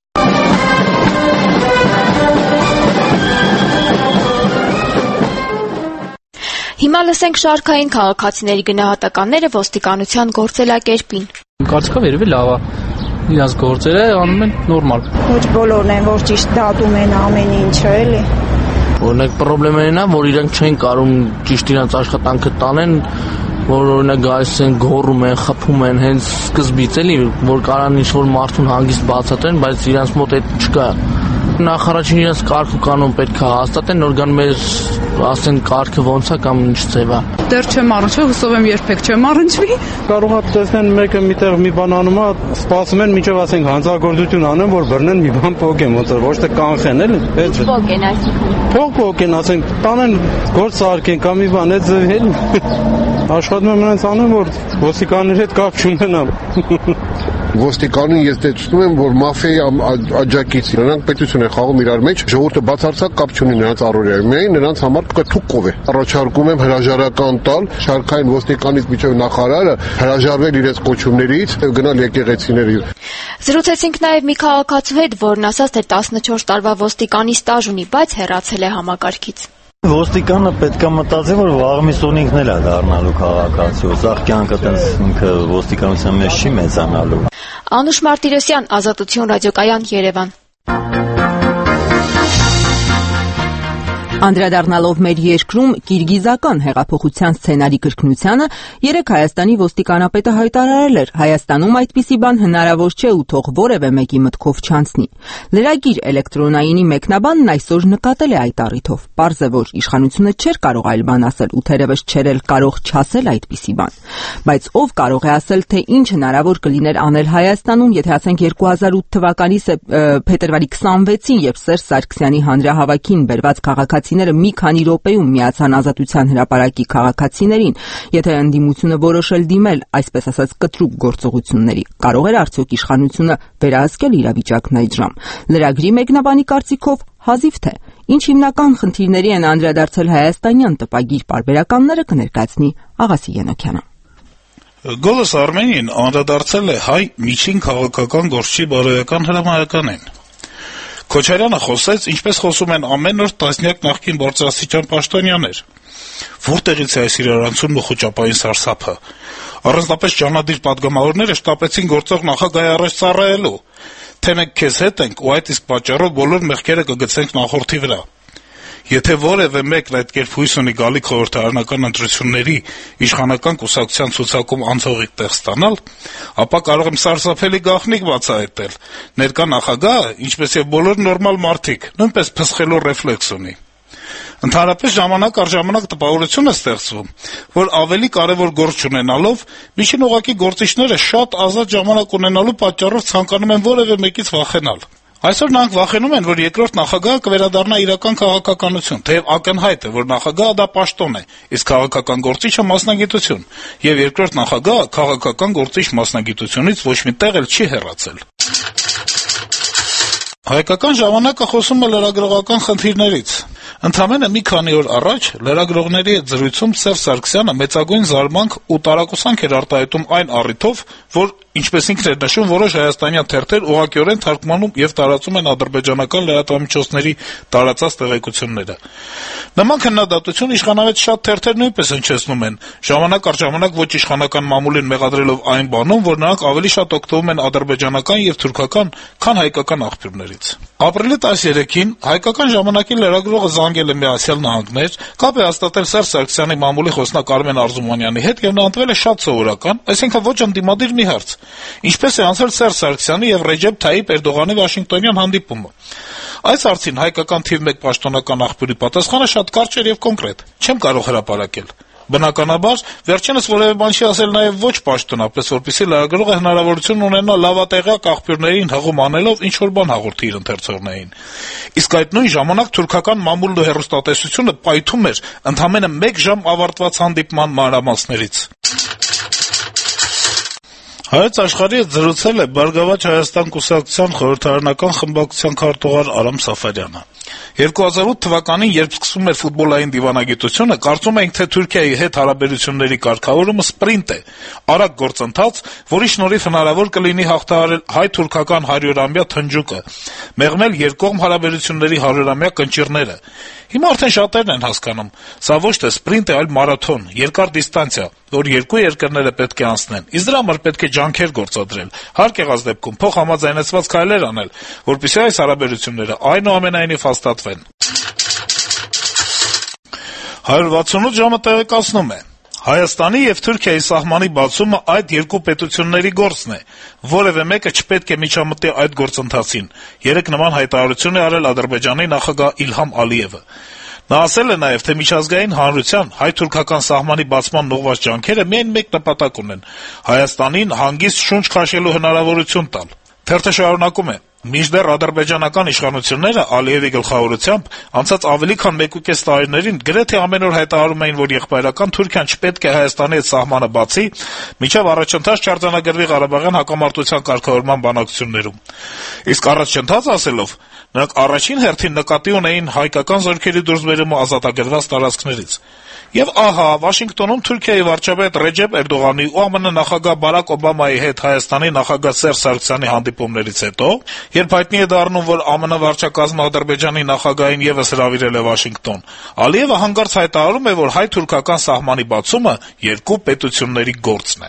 N: Հիմա լսենք շարքային քաղաքացիների գնահատականները ոստիկանության գործելակերպին։
T: Կարծիքով երևի լավ է։ Իրաց գործերը անում են նորմալ։
I: Ոչ բոլորն են, որ ճիշտ դատում են ամեն ինչը, էլի։
T: Օրինակ պրոբլեմն է, որ իրենք չեն կարող ճիշտ իրենց աշխատանքը տանեն, որ օրինակ գալիս են գոռում են, խփում են հենց սկզբից էլի, որ կարան ինչ-որ մարդուն հանգիստ բացատրեն, բայց իրենց մոտ այդ չկա։ Նախարարին իրենց կարգ ու կանոն պետք է հաստատեն, որ գան մեր ասեն կարգը ոնց է կամ ինչ ձև է։
I: Դեռ չեմ առնչվել, հուսով եմ երբեք չեմ առնչվի։
U: Կարող է տեսնեն մեկը միտեղ մի բան անում է, սպասում են մինչև ասենք հանցագործություն անեն, որ բռնեն մի բան փոկեն, ոնց որ ոչ թե կանխեն էլի։
N: Փոկեն այսինքն։
U: Փոկեն, ասենք, տանեն գործ սարքեն կամ մի բան, այդ ձև էլի։ Աշխատում եմ նրանց անեմ, որ ոստիկանների հետ կապ չունենամ։
B: Ոստիկանին ես տեսնում եմ, որ մաֆիայի աջակից նրանք պետություն են խաղում իրար մեջ, ժողովուրդը բացարձակ կապ չունի նրանց առօրյայով, միայն նրանց համար կթուկով է։ Առաջարկում եմ հրաժարական տալ շարքային ոստիկանից մինչև նախարարը հրաժարվել իրենց կոչումներից եւ գնալ եկեղեցիների։
N: Զրուցեցինք նաև մի քաղաքացու հետ, որն ասաց, թե 14 տարվա ոստիկանի ստաժ ունի, բայց հեռացել է համակարգից։
V: Ոստիկանը պետք է մտածի, որ վաղմիսուն ինքն էլ է դառնալու քաղաքացու, սաղ կյանքը տենց ինքը ոստիկանության մեջ չի մեծանալու։
N: Անուշ Մարտիրոսյան, Ազատություն ռադիոկայան, Երևան։
A: Անդրադառնալով մեր երկրում կիրգիզական հեղափոխության սցենարի կրկնությանը, երեկ Հայաստանի ոստիկանապետը հայտարարել էր, Հայաստանում այդպիսի բան հնարավոր չէ ու թող որևէ մեկի մտքով չանցնի։ Լրագիր Էլեկտրոնայինի մեկնաբանն այսօր նկատել է այդ առիթով։ Պարզ է, որ իշխանությունը չէր կարող այլ բան ասել ու թերևս չէր էլ կարող չասել այդպիսի բան։ Բայց ով կարող է ասել, թե ինչ հնարավոր կլիներ անել Հայաստանում, եթե ասենք 2008 թվականի փետրվարի 26-ին, երբ Սերժ Սարգսյանի հանրահավաքին բերված քաղաքացիները մի քանի րոպեում միացան Ազատության հրապարակի քաղաքացիներին, եթե ընդդիմությունը որոշել դիմել, այսպես ասած, կտրուկ գործողությունների, կարող էր արդյոք իշխանությունը վերահսկել իրավիճակն այդ ժամ։ Լրագրի մեկնաբանի կարծիքով հազիվ թե ինչ հիմնական խնդիրների են անդրադարձել հայաստանյան տպագիր պարբերականները կներկայացնի Աղասի Ենոքյանը։
W: Գոլս Արմենին անդրադարձել է հայ միջին քաղաքական գործչի բարոյական հրամայականին։ Քոչարյանը խոսեց, ինչպես խոսում են ամեն օր տասնյակ նախկին բարձրաստիճան պաշտոնյաներ։ Որտեղից է այս իրարանցումն ու խոճապային սարսափը։ Առանձնապես ճանադիր պատգամավորները շտապեցին գործող նախագահի առաջ ծառայելու։ Թե մենք քեզ հետ ենք ու այդ իսկ պատճառով բոլոր մեղքերը կգցենք նախորդի վրա։ Եթե որևէ մեկն այդ կերպ հույս ունի գալիք խորհրդարանական ընտրությունների իշխանական կուսակցության ցուցակում անցողիկ տեղ ստանալ, ապա կարող եմ սարսափելի գաղտնիք բացահայտել։ Ներկա նախագահը, ինչպես եւ բոլոր նորմալ մարդիկ, նույնպես փսխելու ռեֆլեքս ունի։ Ընդհանրապես ժամանակ առ ժամանակ տպավորություն է ստեղծվում, որ ավելի կարևոր գործ չունենալով միջին ուղղակի գործիչները շատ ազատ ժամանակ ունենալու պատճառով ցանկանում են որևէ մեկից վախենալ։ Այսօր նրանք վախենում են, որ երկրորդ նախագահը կվերադառնա իրական քաղաքականություն, թեև ակնհայտ է, որ նախագահը դա պաշտոն է, իսկ քաղաքական գործիչը մասնագիտություն, եւ երկրորդ նախագահը քաղաքական գործիչ մասնագիտությունից ոչ մի տեղ էլ չի հեռացել։ Հայկական ժամանակը խոսում է լրագրողական խնդիրներից։ Ընդամենը մի քանի օր առաջ լրագրողների հետ զրույցում Սերժ Սարգսյանը մեծագույն զարմանք ու տարակուսանք էր արտահայտում այն առիթով, որ, ինչպես ինքն էր նշում, որոշ հայաստանյան թերթեր ուղղակիորեն թարգմանում եւ տարածում են ադրբեջանական լրատվամիջոցների տարածած տեղեկությունները։ Նման քննադատություն իշխանավետ շատ թերթեր նույնպես հնչեցնում են, ժամանակ առ ժամանակ ոչ իշխանական մամուլին մեղադրելով այն բանում, որ նրանք ավելի շատ օգտվում են ադրբեջանական եւ թուրքական, քան հայկական աղբյուրներից։ Ապրիլի 13-ին հայկական ժամանակի լրագրողը զանգել է Միացյալ Նահանգներ, կապ է հաստատել Սերժ Սարգսյանի մամուլի խոսնակ Արմեն Արզումանյանի հետ եւ նա ընտրել է շատ սովորական, այսինքն ոչ ընդդիմադիր մի հարց. ինչպես է անցել Սերժ Սարգսյանի եւ Ռեջեփ Թայիփ Էրդողանի Վաշինգտոնյան հանդիպումը։ Այս հարցին հայկական թիվ 1 պաշտոնական աղբյուրի պատասխանը շատ կարճ էր եւ կոնկրետ. չեմ կարող հրապարակել։ Բնականաբար, վերջինս որևէ բան չի ասել նաև ոչ պաշտոնապես, որպեսզի լրագրողը հնարավորություն ունենա լավատեղյակ աղբյուրներին հղում անելով ինչ-որ բան հաղորդի իր ընթերցողներին։ Իսկ այդ նույն ժամանակ թուրքական մամուլն ու հեռուստատեսությունը պայթում էր ընդամենը 1 ժամ ավարտված հանդիպման մանրամասներից։ Հայոց աշխարհի հետ զրուցել է Բարգավաճ Հայաստան կուսակցության խորհրդարանական խմբակցության քարտուղար Արամ Սաֆարյանը։ 2008 թվականին, երբ սկսվում էր ֆուտբոլային դիվանագիտությունը, կարծում էինք, թե Թուրքիայի հետ հարաբերությունների կարգավորումը սպրինտ է, արագ գործընթաց, որի շնորհիվ հնարավոր կլինի հաղթահարել հայ-թուրքական 100-ամյա թնջուկը, մեղմել երկկողմ հարաբերությունների 100-ամյա կնճիռները։ Հիմա արդեն շատերն են հասկանում, սա ոչ թե սպրինտ է, այլ մարաթոն, երկար դիստանցիա, որ երկու երկրները պետք է անցնեն։ Իսկ դրա համար պետք է ջանքեր գործադրել, հարկ եղած դեպքում փոխհամաձայնեցված քայլեր անել, որպեսզի այս հարաբերությունները այնուամենայնիվ հաստատվեն։ 168 ժամը տեղեկացնում է. Հայաստանի եւ Թուրքիայի սահմանի բացումը այդ երկու պետությունների գործն է։ Որևէ մեկը չպետք է միջամտի այդ գործընթացին։ Երեք նման հայտարարություն է արել Ադրբեջանի նախագահ Իլհամ Ալիևը։ Նա ասել է նաեւ, թե միջազգային հանրության հայ-թուրքական սահմանի բացման ուղղված ջանքերը միայն մեկ նպատակ ունեն՝ Հայաստանին հանգիստ շունչ քաշելու հնարավորություն տալ։ Թերթը շարունակում է. Մինչդեռ ադրբեջանական իշխանությունները Ալիևի գլխավորությամբ անցած ավելի քան 1.5 տարիներին գրեթե ամեն օր հայտարարում էին, որ եղբայրական Թուրքիան չպետք է Հայաստանի հետ սահմանը բացի, մինչև առաջընթաց չարձանագրվի Ղարաբաղյան հակամարտության կարգավորման բանակցություններում։ Իսկ առաջընթաց ասելով, նրանք առաջին հերթին նկատի ունեին հայկական զորքերի դուրսբերումը ազատագրված տարածքներից։ Եվ ահա, Վաշինգտոնում Թուրքիայի վարչապետ Ռեջեփ Էրդողանի ու ԱՄՆ նախագահ Բարակ Օբամայի հետ Հայաստանի նախագահ Սերժ Սարգսյանի հանդիպումներից հետո, երբ հայտնի է դառնում, որ ԱՄՆ վարչակազմը Ադրբեջանի նախագահին եւս հրավիրել է Վաշինգտոն, Ալիևը հանկարծ հայտարարում է, որ հայ-թուրքական սահմանի բացումը երկու պետությունների գործն է։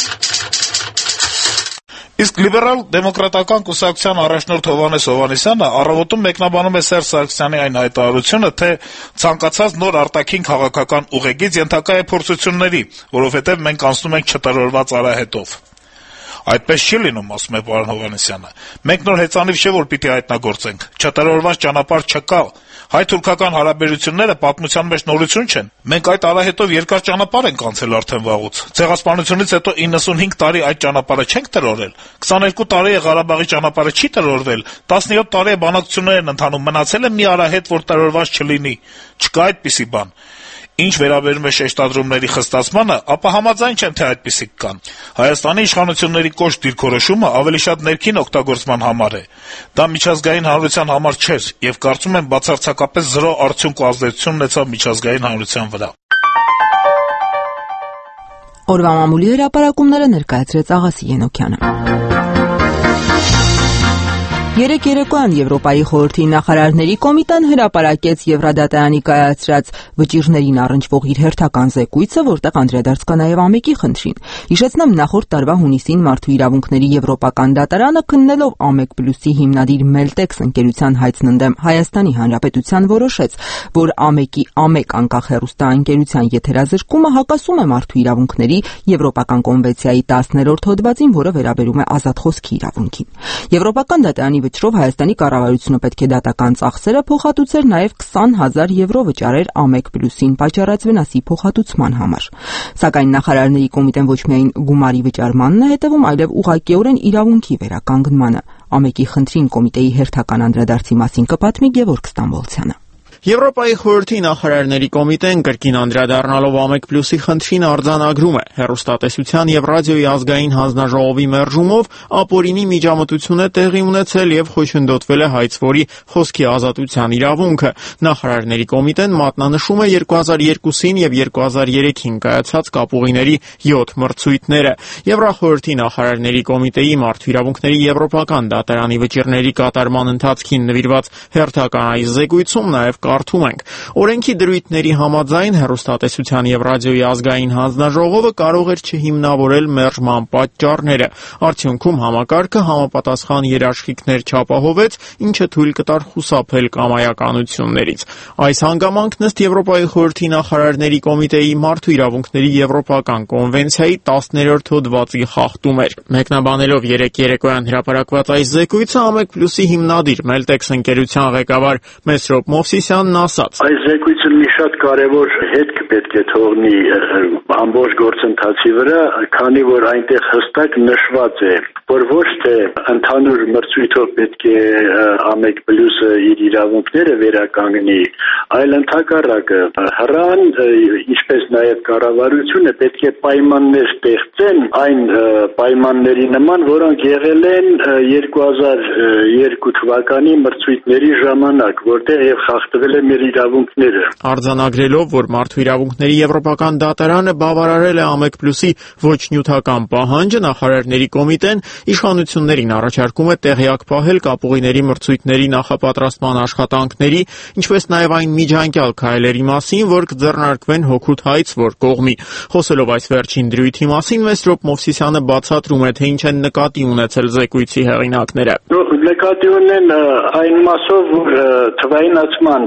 W: Իսկ լիբերալ-դեմոկրատական կուսակցության առաջնորդ Հովհաննես Հովհաննիսյանը առավոտում մեկնաբանում է Սերժ Սարգսյանի այն հայտարարությունը, թե ցանկացած նոր արտաքին քաղաքական ուղեգիծ ենթակա է փորձությունների, որովհետև մենք անցնում ենք չտրորված արահետով։ Այդպես չի լինում, ասում է պարոն Հովհաննիսյանը։ Մենք նոր հեծանիվ չէ, որ պիտի հայտնագործենք։ Չտրորված ճանապարհ չկա։ Հայ-թուրքական հարաբերությունները պատմության մեջ նորություն չեն։ Մենք այդ արահետով երկար ճանապարհ ենք անցել արդեն վաղուց։ Ցեղասպանությունից հետո 95 տարի այդ ճանապարհը չենք տրորել։ 22 տարի է Ղարաբաղի ճանապարհը չի տրորվել։ 17 տարի է բանակցություններ են ընթանում, մնացել է մի արահետ, որ տրորված չլինի։ Չկա այդպիսի բան։ Ինչ վերաբերում է շեշտադրումների խստացմանը, ապա համաձայն չեմ, թե այդպիսիք կան։ Հայաստանի իշխանությունների կոշտ դիրքորոշումը ավելի շատ ներքին օգտագործման համար է։ Դա միջազգային հանրության համար չէր, եւ կարծում եմ բացարձակապես զրո արդյունք ու ազդեցություն ունեցավ միջազգային հանրության վրա։
A: Օրվա մամուլի հրապարակումները ներկայացրեց Աղասի Ենոքյանը։ Երեկ երեկոյան Եվրոպայի խորհրդի նախարարների կոմիտեն հրապարակեց Եվրադատայանի կայացրած վճիռներին առնչվող իր հերթական զեկույցը, որտեղ անդրադարձ կա նաև ԱՄԷԿ-ի խնդրին։ Հիշեցնեմ, նախորդ տարվա հունիսին Մարդու իրավունքների Եվրոպական դատարանը քննելով ԱՄԵԿ+-ի հիմնադիր Meltex ընկերության հայցն ընդդեմ Հայաստանի Հանրապետության որոշեց, որ ԱՄԵԿ-ի ԱՄԵԿ անկախ հեռուստաընկերության եթերազրկումը հակասում է Մարդու իրավունքների Եվրոպական կոնվենցիայի 10-րդ հոդվածին, որը վերաբերում է ազատ խոսքի իրավունքին։ Եվրոպական դատարանի վճռով Հայաստանի կառավարությունը պետք է դատական ծախսերը փոխհատուցեր նաև 20,000 եվրո վճարեր ԱՄԵԿ+-ին պատճառած վնասի փոխհատուցման համար։ Սակայն նախարարների կոմիտեն ոչ միայն գումարի վճարմանն է հետևում, այլև ուղղակիորեն իրավունքի վերականգնմանը։ ԱՄԵԿ-ի խնդրին կոմիտեի հերթական անդրադարձի մասին կպատմի Գևորգ Ստամբոլցյանը։
D: Եվրոպայի խորհրդի նախարարների կոմիտեն կրկին անդրադառնալով ԱՄԵԿ+-ի խնդրին արձանագրում է հեռուստատեսության եւ ռադիոյի ազգային հանձնաժողովի մերժումով ապօրինի միջամտություն է տեղի ունեցել եւ խոչընդոտվել է հայցվորի խոսքի ազատության իրավունքը։ Նախարարների կոմիտեն մատնանշում է 2002-ին եւ 2003-ին կայացած կապուղիների 7 մրցույթները։ Եվրախորհրդի նախարարների կոմիտեի Մարդու իրավունքների Եվրոպական դատարանի վճիռների կատարման ընթացքին նվիրված հերթական այս զեկույցում նաեւ կարդում ենք. օրենքի դրույթների համաձայն հեռուստատեսության եւ ռադիոյի ազգային հանձնաժողովը կարող էր չհիմնավորել մերժման պատճառները։ Արդյունքում համակարգը համապատասխան երաշխիքներ չապահովեց, ինչը թույլ կտար խուսափել կամայականություններից։ Այս հանգամանքն ըստ Եվրոպայի խորհրդի նախարարների կոմիտեի Մարդու իրավունքների Եվրոպական կոնվենցիայի 10-րդ հոդվածի խախտում էր։ Մեկնաբանելով երեկ երեկոյան հրապարակված այս զեկույցը ԱՄԵԿ+-ի հիմնադիր Meltex ընկերության ղեկավար Մեսրոպ Մովսիսյանն ասաց.
F: Այս զեկույցը մի շատ կարևոր հետք պետք է թողնի ամբողջ գործընթացի վրա, քանի որ այնտեղ հստակ նշված է, որ ոչ թե ընդհանուր մրցույթով պետք է ԱՄԵԿ+-ը իր իրավունքները վերականգնի, այլ ընդհակառակը հրան, ինչպես նաև կառավարությունը պետք է պայմաններ ստեղծեն այն պայմանների նման, որոնք եղել են 2002 թվականի մրցույթների ժամանակ, որտեղ եւ խախտվել է մեր իրավունքները։
D: Արձանագրելով, որ Մարդու իրավունքների Եվրոպական դատարանը բավարարել է ԱՄԵԿ+-ի ոչ նյութական պահանջը, նախարարների կոմիտեն իշխանություններին առաջարկում է տեղյակ պահել կապուղիների մրցույթների նախապատրաստման աշխատանքների, ինչպես նաև այն միջանկյալ քայլերի մասին, որ կձեռնարկվեն հօգուտ հայցվոր կողմի։ Խոսելով այս վերջին դրույթի մասին, Մեսրոպ Մովսիսյանը բացատրում է, թե ինչ են նկատի ունեցել զեկույցի հեղինակները։
F: Նկատի ունեն այն մասով, որ թվայինացման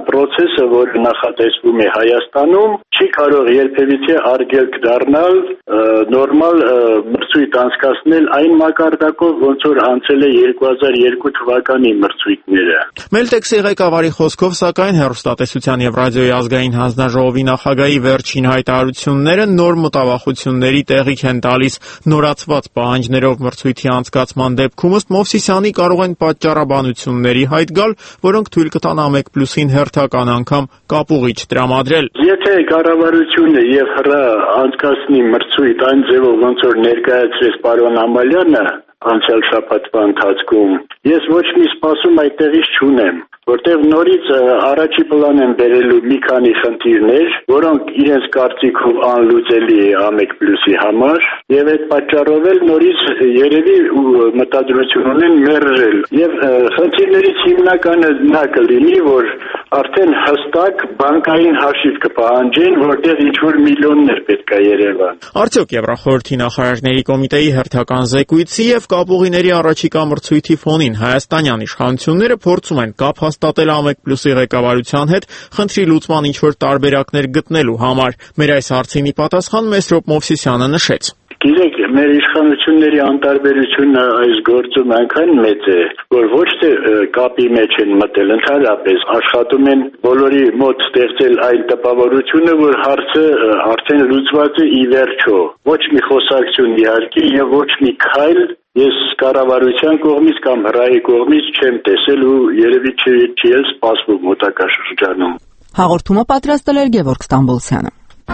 F: process-ը, որը նախատեսվում է Հայաստանում, չի կարող երբևիցե արգելք դառնալ նորմալ մրցույթ անցկացնել այն մակարդակով, ոնց որ անցել է 2002 թվականի մրցույթները։
D: Մելտեքսի ղեկավարի խոսքով, սակայն հեռուստատեսության եւ ռադիոյի ազգային հանձնաժողովի նախագահի վերջին հայտարարությունները նոր մտավախությունների տեղիք են տալիս։ Նորացված պահանջներով մրցույթի անցկացման դեպքում ըստ Մովսիսյանի կարող են պատճառաբանությունների հայտ գալ, որոնք թույլ կտան ԱՄԵԿ+-ին հերթական անգամ կապուղիչ տրամադրել։
F: Եթե կառավարությունը եւ ՀՌ անցկացնի մրցույթ այն ձևով, ոնց որ ներկայացրեց պարոն Ամալյանը անցյալ շաբաթվա ընթացքում, ես ոչ մի սպասում այդտեղից չունեմ, որտեղ նորից առաջի պլան են բերելու մի քանի խնդիրներ, որոնք իրենց կարծիքով անլուծելի է ԱՄԵԿ+-ի համար, եւ այդ պատճառով էլ նորից երևի մտադրություն ունեն մերժել։ Եվ խնդիրներից հիմնականը նա կլինի, որ արդեն հստակ բանկային հաշիվ կպահանջեն, որտեղ ինչ-որ միլիոններ պետք է երևան։
D: Արդյոք Եվրախորհրդի նախարարների կոմիտեի հերթական զեկույցի եւ կապուղիների առաջիկա մրցույթի ֆոնին հայաստանյան իշխանությունները փորձում են կապ հաստատել ԱՄԵԿ+-ի ղեկավարության հետ խնդրի լուծման ինչ-որ տարբերակներ գտնելու համար։ Մեր այս հարցին ի պատասխան Մեսրոպ Մովսիսյանը նշեց.
F: Գիտեք, մեր իշխանությունների անտարբերությունը այս գործում այնքան մեծ է, որ ոչ թե կապի մեջ են մտել, ընդհանրապես աշխատում են բոլորի մոտ ստեղծել այն տպավորությունը, որ հարցը արդեն լուծված է ի վերջո։ Ոչ մի խոսակցություն իհարկե եւ ոչ մի քայլ ես կառավարության կողմից կամ ՀՌ-ի կողմից չեմ տեսել ու երևի չի էլ սպասվում մոտակա շրջանում։
A: Հաղորդումը պատրաստել էր Գևորգ Ստամբոլցյանը։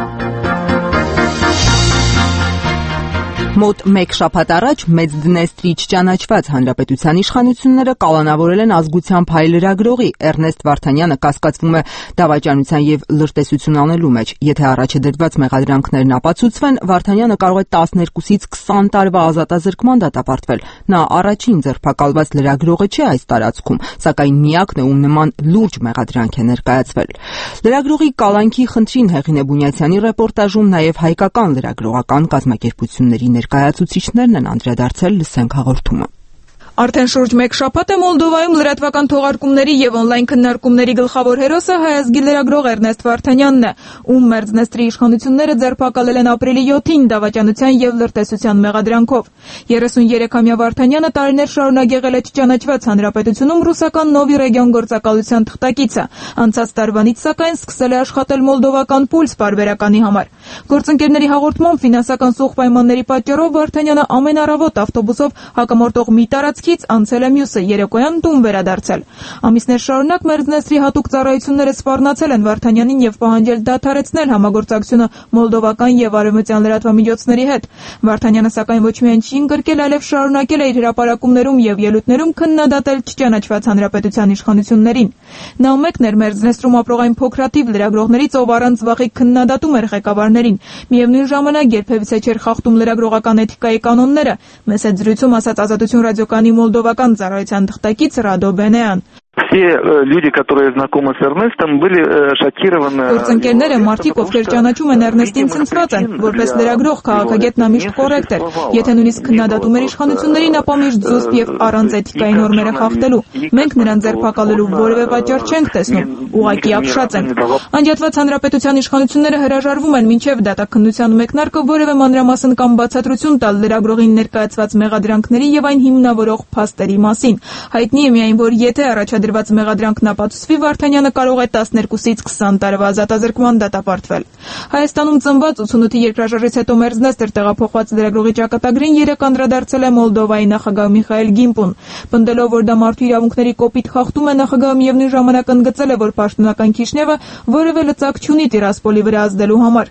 A: Մոտ մեկ շաբաթ առաջ Մեծ Դնեստրի չճանաչված հանրապետության իշխանությունները կալանավորել են ազգությամբ հայ լրագրողի Էրնեստ Վարդանյանը կասկածվում է դավաճանության եւ լրտեսություն անելու մեջ։ Եթե առաջ դրված մեղադրանքներն ապացուցվեն, Վարդանյանը կարող է 12-ից 20 տարվա ազատազրկման դատապարտվել։ Նա առաջին ձերբակալված լրագրողը չէ այս տարածքում, սակայն միակն է, ում նման լուրջ մեղադրանք է ներկայացվել։ Լրագրողի կալանքի խնդրին Հեղինե Բունյացյանի ռեպորտաժում նաեւ հայկական լրագրողական կազմակերպությունների ներկայացուցիչներն են անդրադարձել, լսենք հաղորդումը։
G: Արդեն շուրջ մեկ շաբաթ է Մոլդովայում լրատվական թողարկումների եւ օնլայն քննարկումների գլխավոր հերոսը հայազգի լրագրող Էրնեստ Վարդանյանն է, ում Մերձնեստրի իշխանությունները ձերբակալել են ապրիլի 7-ին դավաճանության եւ լրտեսության մեղադրանքով։ 33-ամյա Վարդանյանը տարիներ շարունակ եղել է չճանաչված հանրապետությունում ռուսական Նովի ռեգիոն գործակալության թղթակիցը։ Անցած տարվանից սակայն սկսել է աշխատել մոլդովական Պուլս պարբերականի համար։ Գործընկերների հաղորդմամբ ֆինանսական սուղ պայմանների պատճառով Վարդանյանը ամեն առավոտ ավտոբուսով հակամարտող մի տարածքից անցել է մյուսը, երեկոյան տուն վերադարձել։ Ամիսներ շարունակ Մերձնեստրի հատուկ ծառայությունները սպառնացել են Վարդանյանին եւ պահանջել դադարեցնել համագործակցությունը մոլդովական եւ արևմտյան լրատվամիջոցների հետ։ Վարդանյանը սակայն ոչ միայն չի ընկրկել, այլև շարունակել է իր հրապարակումներում եւ ելույթներում քննադատել չճանաչված հանրապետության իշխանություններին։ Նա մեկն էր Մերձնեստրում ապրող այն փոքրաթիվ լրագրողներից, ով առանց վախի քննադատում էր ղեկավարներին։ Միևնույն ժամանակ երբևիցե չէր խախտում լրագրողական էթիկայի կանոնները, մեծ զրույցում ասաց Ազատություն ռադիոկայանի մոլդովական ծառայության թղթակից Ռադո Բենեան։
H: Все люди, которые знакомы с Эрнестом, были шокированы.
G: Գործընկերները մարդիկ, ովքեր ճանաչում են Էրնեստին, ցնցված են, որպես լրագրող քաղաքագետ նա միշտ կոռեկտ էր։ Եթե նույնիսկ քննադատում էր իշխանություններին, ապա միշտ զուսպ եւ առանց էթիկայի նորմերը խախտելու։ Մենք նրան ձերբակալելու որևէ պատճառ չենք տեսնում, ուղղակի ապշած ենք։ Անջատված հանրապետության իշխանությունները հրաժարվում են մինչև դատաքննության մեկնարկը որևէ մանրամասն կամ բացատրություն տալ լրագրողին ներկայացված մեղադրանքների եւ այն հիմնավորող փաստերի մասին։ Հայտնի է միայն, որ եթե առաջադրված մեղադրանքն ապացուցվի, Վարդանյանը կարող է 12-ից 20 տարվա ազատազրկման դատապարտվել։ Հայաստանում ծնված 88-ի երկրաշարժից հետո Մերձնեստր տեղափոխված լրագրողի ճակատագրին երեք անդրադարձել է Մոլդովայի նախագահ Միխայել Գիմպուն։ Պնդելով, որ դա մարդու իրավունքների կոպիտ խախտում է, նախագահը միևնույն ժամանակ ընդգծել է, որ պաշտոնական Քիշնևը որևէ լծակ չունի Տիրասպոլի վրա ազդելու համար։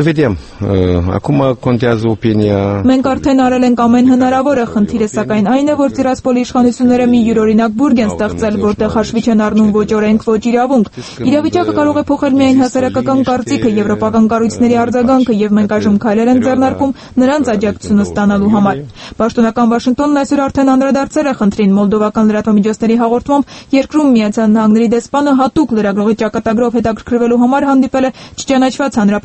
G: Մենք արդեն արել ենք ամեն հնարավորը, խնդիրը սակայն այն է, որ Տիրասպոլի իշխանությունները մի յուրօրինակ բուրգ են ստեղծել, որտեղ հաշվի չեն առնում ոչ օրենք, ոչ իրավունք։ Իրավիճակը կարող է փոխել միայն հասարակական կարծիքը, եվրոպական կառույցների արձագանքը, եւ մենք այժմ քայլեր ենք ձեռնարկում նրանց աջակցությունը ստանալու համար։ Պաշտոնական Վաշինգտոնն այսօր արդեն անդրադարձել է խնդրին մոլդովական լրատվամիջոցների հաղորդմամբ, երկրում Միացյալ Նահանգների դեսպանը հատուկ լրագրողի ճակատագրով հետաքրքրվելու համար հանդիպել է չճանաչված հանրապետության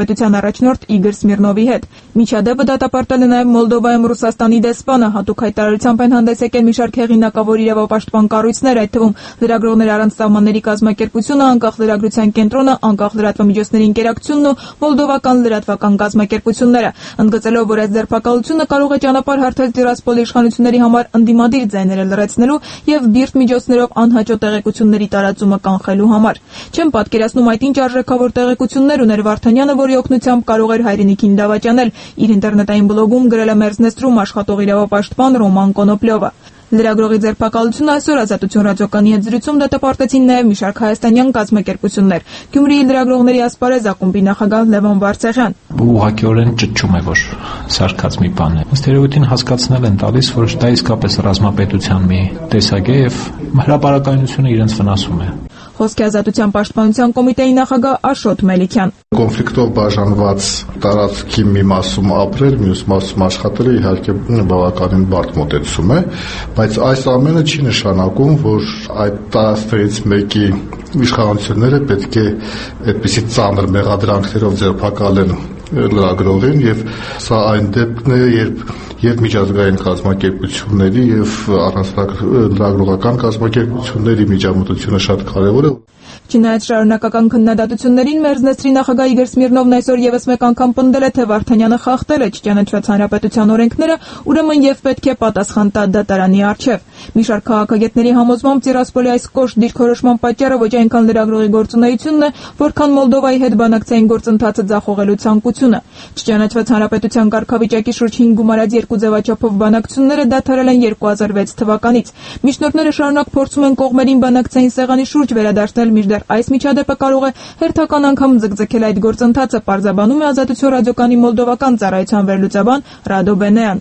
G: առաջնորդ Իգոր Սմիրնովի հետ։ Միջադեպը դատապարտել է նաև Մոլդովայում Ռուսաստանի դեսպանը, հատուկ հայտարարությամբ են հանդես եկել մի շարք հեղինակավոր իրավապաշտպան կառույցներ, այդ թվում Լրագրողներ առանց սահմանների կազմակերպությունը, Անկախ լրագրության կենտրոնը, Անկախ լրատվամիջոցների ընկերակցությունն ու Մոլդովական լրատվական կազմակերպությունները, ընդգծելով, որ այս ձերբակալությունը կարող է ճանապարհ հարթել Տիրասպոլի իշխանությունների համար ընդդիմադիր ձայները լրացնելու եւ բիրտ միջոցներով անհաճո տեղեկությունների տարածումը կանխելու համար։ Չեմ պատկերացնում այդ ինչ արժեքավոր տեղեկություններ ուներ Վարդանյանը, որի օգնությամբ կարող էր հայրենիքին դավաճանել, իր ինտերնետային բլոգում գրել է Մերձնեստրում աշխատող իրավապաշտպան Ռոման Կոնոպլյովը։ Լրագրողի ձերբակալությունը այսօր Ազատություն ռադիոկայանի հետ զրույցում դատապարտեցին նաև մի շարք հայաստանյան կազմակերպություններ։ Գյումրիի լրագրողների ասպարեզ ակումբի նախագահ Լևոն Վարդեղյան։
E: Ուղղակիորեն ճճում է, որ սարքած մի բան է։ Ըստ երևույթին հասկացնել են տալիս, որ դա իսկապես ռազմապետության մի տեսակ է եւ հրապարակայնությունը իրենց վնասում է։
G: Խոսքի ազատության պաշտպանության կոմիտեի նախագահ Աշոտ Մելիքյան։
J: Կոնֆլիկտով բաժանված տարածքի մի մասում ապրել, մյուս մասում աշխատելը իհարկե բավականին բարդ մոտեցում է, բայց այս ամենը չի նշանակում, որ այդ տարածքներից մեկի իշխանությունները պետք է այդպիսի ծանր մեղադրանքներով ձերբակալեն լրագրողին, եւ սա այն դեպքն է, երբ միջազգային կազմակերպությունների եւ առանց լրագրողական կազմակերպությունների միջամտությունը շատ կարեւոր է։
G: Չնայած շարունակական քննադատություններին Մերձնեստրի նախագահ Իգոր Սմիրնովն այսօր եւս մեկ անգամ պնդել է, թե Վարդանյանը խախտել է չճանաչված հանրապետության օրենքները, ուրեմն եւ պետք է պատասխան տա դատարանի առջեւ։ Մի շարք քաղաքագետների համոզմամբ Տիրասպոլի այս կոշտ դիրքորոշման պատճառը ոչ այնքան լրագրողի գործունեությունն է, որքան Մոլդովայի հետ բանակցային գործընթացը ձախողելու ցանկությունը։ Չճանաչված հանրապետության կարգավիճակի շուրջ 5 գումարած 2 ձևաչափով բանակցությունները դադարել են 2006 թվականից։ Միջնորդները շարունակ փորձում են կողմերին բանակցային սեղանի շուրջ վերադարձնել, մինչդեռ այս միջադեպը կարող է հերթական անգամ ձգձգել այդ գործընթացը, պարզաբանում է Ազատություն ռադիոկայանի մոլդովական ծառայության վերլուծաբան Ռադո Բենեան։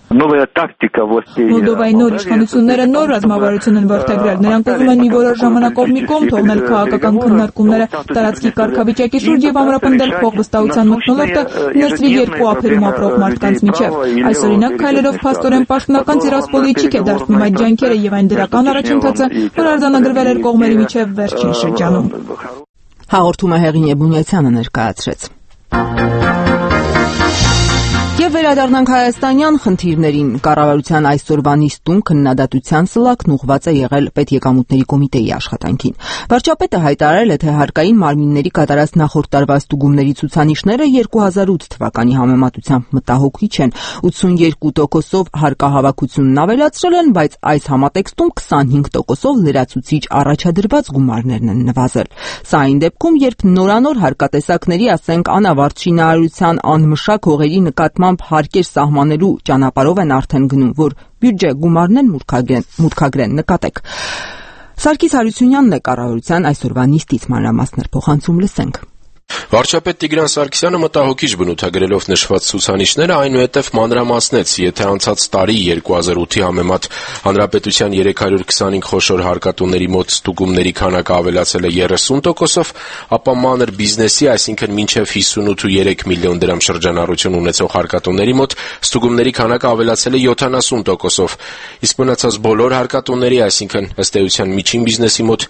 G: Մոլդովայի նոր իշխանությունները նոր ռազմավարություն են որդեգրել։ Նրանք ուզում են մի որոշ ժամանակով մի կողմ թողնել քաղաքական քննարկումները տարածքի կարգավիճակի շուրջ եւ ամրապնդել փոխվստահության մթնոլորտը ներսրի երկու ափերում ապրող մարդկանց միջև։ Այս օրինակ քայլերով փաստորեն պաշտոնական Տիրասպոլի ճիք է դարձնում այդ ջանքերը եւ այն դրական առաջընթացը, որ արձանագրվել էր կողմերի միջև վերջին շրջանում։
A: Հաղորդումը Հեղինե Բունյացյանը ներկայացրեց։ Եվ վերադառնանք հայաստանյան խնդիրներին։ Կառավարության այսօրվա նիստում քննադատության սլաքն ուղղված է եղել Պետեկամուտների կոմիտեի աշխատանքին։ Վարչապետը հայտարարել է, թե հարկային մարմինների կատարած նախորդ տարվա ստուգումների ցուցանիշները 2008 թվականի համեմատությամբ մտահոգիչ են։ 82%-ով հարկահավաքությունն ավելացրել են, բայց այս համատեքստում 25%-ով լրացուցիչ առաջադրված գումարներն են նվազել։ Սա այն դեպքում, երբ նորանոր հարկատեսակների, ասենք, անավարտ շինարարության անմշակ հողերի նկատմամբ հարկեր սահմանելու ճանապարհով են արդեն գնում, որ բյուջե գումարներն մուտքագրեն, նկատեք։ Սարգիս Հարությունյանն է կառավարության այսօրվա նիստից մանրամասներ փոխանցում, լսենք։
K: Վարչապետ Տիգրան Սարգսյանը մտահոգիչ բնութագրելով նշված ցուցանիշները այնուհետև մանրամասնեց, եթե անցած տարի 2008-ի համեմատ հանրապետության 325 խոշոր հարկատուների մոտ ստուգումների քանակը ավելացել է 30%-ով, ապա մանր բիզնեսի, այսինքն մինչև 58.3 միլիոն դրամ շրջանառություն ունեցող հարկատուների մոտ ստուգումների քանակը ավելացել է 70%-ով, իսկ մնացած բոլոր հարկատուների, այսինքն ըստ էության միջին բիզնեսի մոտ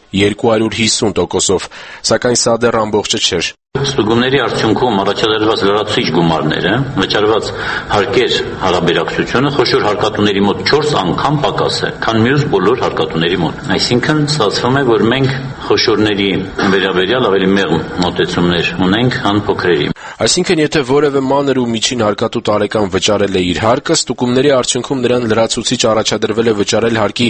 K: 250%-ով, սակայն սա դեռ ամբողջը չէր։
C: Ստուգումների արդյունքում առաջադրված լրացուցիչ գումարները, վճարված հարկեր հարաբերակցությունը խոշոր հարկատուների մոտ 4 անգամ պակաս է, քան մյուս բոլոր հարկատուների մոտ։ Այսինքն ստացվում է, որ մենք խոշորների վերաբերյալ ավելի մեղմ մոտեցումներ ունենք, քան փոքրերի։
K: Այսինքն, եթե որևէ մանր ու միջին հարկատու տարեկան վճարել է իր հարկը, ստուգումների արդյունքում նրան լրացուցիչ առաջադրվել է վճարել հարկի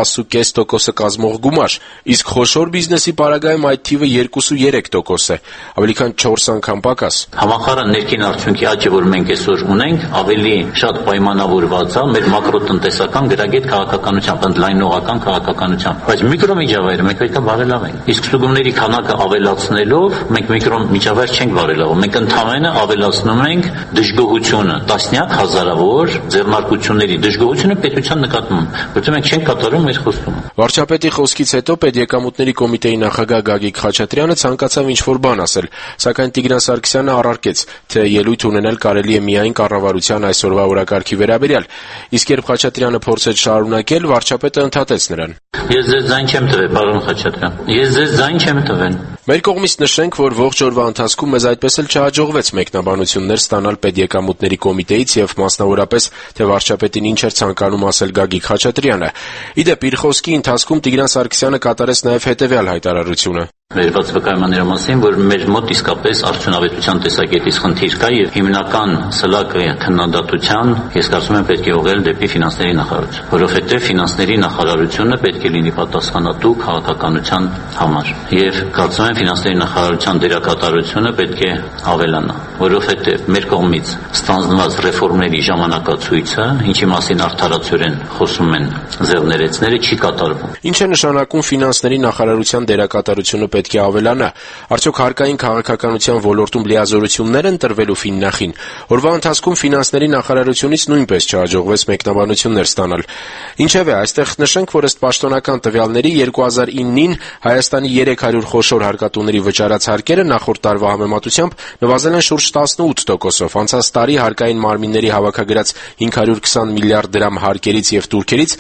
K: 10.5% կազմող գումար, իսկ խոշոր բիզնեսի պարագայում այդ թիվը 2.3% է, ավելի քան 4 անգամ պակաս։
C: Համախառն ներքին արդյունքի աճը, որ մենք այսօր ունենք, ավելի շատ պայմանավորված է մեր մակրոտնտեսական գրագետ քաղաքականությամբ, ընդլայնողական քաղաքականությամբ, բայց միկրոմիջավայրը մենք պետք է բարելավենք։ Իսկ ստուգումների քանակը ավելացնելով մենք միկրոմիջավայր չենք բարելավում, մենք ընդհանրապես ավելացնում ենք դժգոհությունը, տասնյակ հազարավոր ձեռնարկությունների դժգոհությունը պետության նկատմամբ, որովհետև մենք չենք կատարում մեր խոստումը։
K: Վարչապետի խոսքից հետո Պետեկամուտների կոմիտեի նախագահ Գագիկ Խաչատրյանը ցանկացավ ինչ-որ բան ասել, Սակայն Տիգրան Սարգսյանը առարկեց, թե ելույթ ունենալ կարելի է միայն կառավարության այսօրվա օրակարգի վերաբերյալ, իսկ երբ Խաչատրյանը փորձեց շարունակել, վարչապետը ընդհատեց նրան.
C: Ես ձեզ ձայն չեմ տվել, պարոն Խաչատրյան, ես ձեզ ձայն չեմ տվել.
K: Մեր կողմից նշենք, որ ողջ օրվա ընթացքում մեզ այդպես էլ չհաջողվեց մեկնաբանություններ ստանալ պետեկամուտների կոմիտեից եւ մասնավորապես, թե վարչապետին ինչ էր ցանկանում ասել Գագիկ Խաչատրյանը։ Ի դեպ, իր խոսքի ընթացքում Տիգրան Սարգսյանը կատարեց նաեւ հետեւյալ հայտարարությունը.
C: Վերված վկայմանների մասին, որ մեր մոտ իսկապես արդյունավետության տեսակետից խնդիր կա եւ հիմնական սլակը քննադատության, ես կարծում եմ, պետք է ուղղել դեպի ֆինանսների նախարարություն, որովհետեւ ֆինանսների նախարարությունը պետք է լինի պատասխանատու քաղաքականության համար եւ կարծում եմ ֆինանսների նախարարության դերակատարությունը պետք է ավելանա, որովհետեւ մեր կողմից ստանձնված ռեֆորմների ժամանակացույցը, ինչի մասին արդարացիորեն խոսում են ձեռներեցները, չի կատարվում։
K: Ինչ է նշանակում ֆինանսների նախարարության դերակատարությունը պետք է ավելանա։ Արդյոք հարկային քաղաքականության ոլորտում լիազորություններ են տրվելու Ֆիննախին։ Օրվա ընթացքում ֆինանսների նախարարությունից նույնպես չհաջողվեց մեկնաբանություններ ստանալ։ Ինչևէ, այստեղ նշենք, որ ըստ պաշտոնական տվյալների 2009-ին Հայաստանի 300 խոշոր հարկատուների վճարած հարկերը նախորդ տարվա համեմատությամբ նվազել են շուրջ 18%-ով։ Անցած տարի հարկային մարմինների հավաքագրած 520 միլիարդ դրամ հարկերից եւ տուրքերից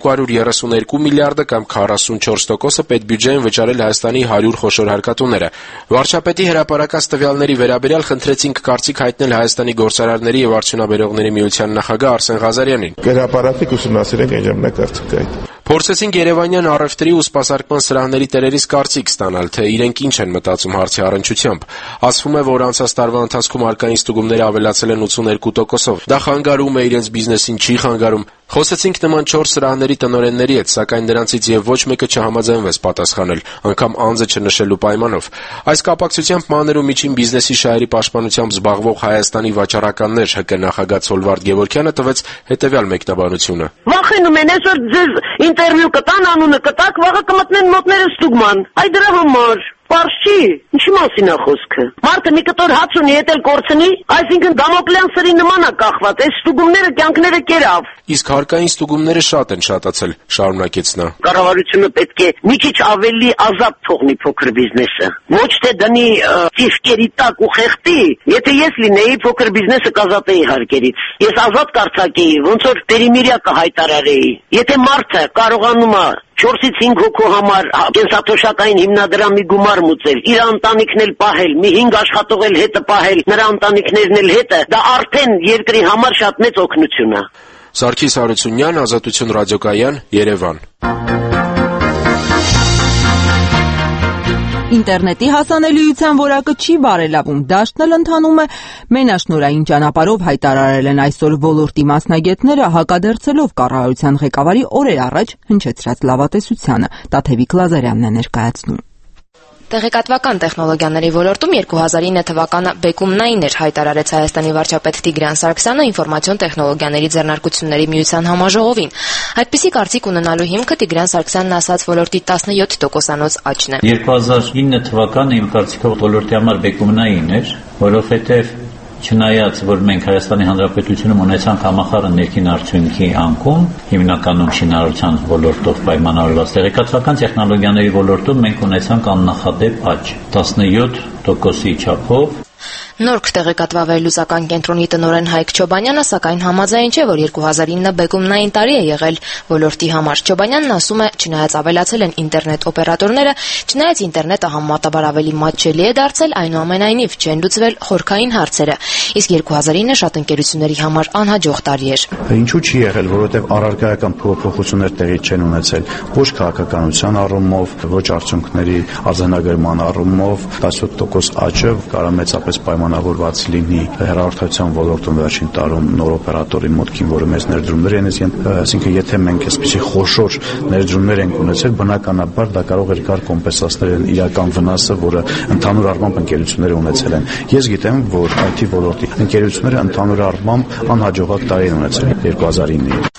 K: 232 միլիարդը կամ 44%-ը պետբյուջեին վճարել Հայաստանի 100 խոշոր հարկատուները։ Վարչապետի հրապարակած տվյալների վերաբերյալ խնդրեցինք կարծիք հայտնել Հայաստանի գործարարների եւ արդյունաբերողների միության նախագահ Արսեն Ղազարյանին։
L: Կհրապարակեք ուսումնասիրենք այն ժամանակահատվածը։
K: Փորձեցինք Երևանյան առևտրի ու սպասարկման սրահների տերերից կարծիք ստանալ, թե իրենք ինչ են մտածում հարցի առնչությամբ։ Ասվում է, որ անցած տարվա ընթացքում հարկային ստուգումները ավելացել են 82%-ով։ Դա խանգարում է իրենց բիզնեսին, չի խանգարում։ Խոսեցինք նման 4 սրահների տնօրենների հետ, սակայն նրանցից եւ ոչ մեկը չհամաձայնվեց պատասխանել, անգամ անձը չնշելու պայմանով։ Այս կապակցությամբ մանր ու միջին բիզնեսի շահերի պաշտպանությամբ զբաղվող Հայաստանի վաճառականներ ՀԿ նախագահ Սոլվարդ Գևորգյանը տվեց հետեւյալ մեկնաբանությունը.
M: Վախենում են, այսօր ձեզ ինտերվյու կտան, անունը կտակ, վաղը կմտնեն մոտները ստուգման։ Այ դրա համար Պարզ չի, ինչի մասին է խոսքը։ Մարդը մի կտոր հաց ունի, էդ էլ կորցնի, այսինքն Դամոկլյան սրի նման է կախված, այս ստուգումները կյանքները կերավ։
K: Իսկ հարկային ստուգումները շատ են շատացել, շարունակեց նա։
M: Կառավարությունը պետք է մի քիչ ավելի ազատ թողնի փոքր բիզնեսը։ Ոչ թե դնի ծիսկերի տակ ու խեղդի, եթե ես լինեի փոքր բիզնեսը կազատեի հարկերից։ Ես ազատ կարձակեի, ոնց որ պերիմիրիա կհայտարարեի։ Եթե մարդը կարողանում է 4-ից 5 հոգու համար կենսաթոշակային հիմնադրամի գումար մուծել, իր ընտանիքն էլ պահել, մի 5 աշխատող էլ հետը պահել, նրա ընտանիքներն էլ հետը, դա արդեն երկրի համար շատ մեծ օգնություն է։
K: Սարգիս Հարությունյան, Ազատություն ռադիոկայան, Երևան։
A: Ինտերնետի հասանելիության որակը չի բարելավում, դաշտն էլ ընթանում է մենաշնորհային ճանապարհով, հայտարարել են այսօր ոլորտի մասնագետները, հակադարձելով կառավարության ղեկավարի օրեր առաջ հնչեցրած լավատեսությանը։ Տաթևիկ Լազարյանն է ներկայացնում։
N: Տեղեկատվական տեխնոլոգիաների ոլորտում 2009 թվականը բեկումնային էր, հայտարարեց Հայաստանի վարչապետ Տիգրան Սարգսյանը ինֆորմացիոն տեխնոլոգիաների ձեռնարկությունների միության համաժողովին։ Այդպիսի կարծիք ունենալու հիմքը Տիգրան Սարգսյանն ասաց ոլորտի 17%-անոց աճն է։
E: 2009 թվականը իմ կարծիքով ոլորտի համար բեկումնային էր, որովհետև չնայած որ մենք Հայաստանի Հանրապետությունում ունեցանք համախառն ներքին արդյունքի անկում, հիմնականում շինարարության ոլորտով պայմանավորված տեղեկատվական տեխնոլոգիաների ոլորտում մենք ունեցանք աննախադեպ աճ 17%-ի չափով։
N: Նորք տեղեկատվավերլուծական կենտրոնի տնօրեն Հայկ Չոբանյանը սակայն համաձայն չէ, որ 2009-ը բեկումնային տարի է եղել ոլորտի համար։ Չոբանյանն ասում է, չնայած ավելացել են ինտերնետ օպերատորները, չնայած ինտերնետը համեմատաբար ավելի մատչելի է դարձել, այնուամենայնիվ չեն լուծվել խորքային հարցերը։ Իսկ 2009-ը շատ ընկերությունների համար անհաջող տարի էր։
P: Ինչու չի եղել, որովհետև առարկայական փոփոխություններ տեղի չեն ունեցել ոչ քաղաքականության առումով, ոչ արդյունքների արձանագրման առումով, 17% աճը կարող մեծապես պայմանավորված լինի հեռարձակության ոլորտում վերջին տարում նոր օպերատորի մոտքին, որը մեծ ներդրումներ են ունեցել, այսինքն եթե մենք այսպիսի խոշոր ներդրումներ ենք ունեցել, բնականաբար դա կարող էր կար կոմպենսացնել իրական վնասը, որը ընդհանուր առմամբ ընկերությունները ունեցել են։ Ես գիտեմ, որ IT ոլորտի ընկերությունները ընդհանուր առմամբ անհաջողակ տարի են ունեցել 2009-ին։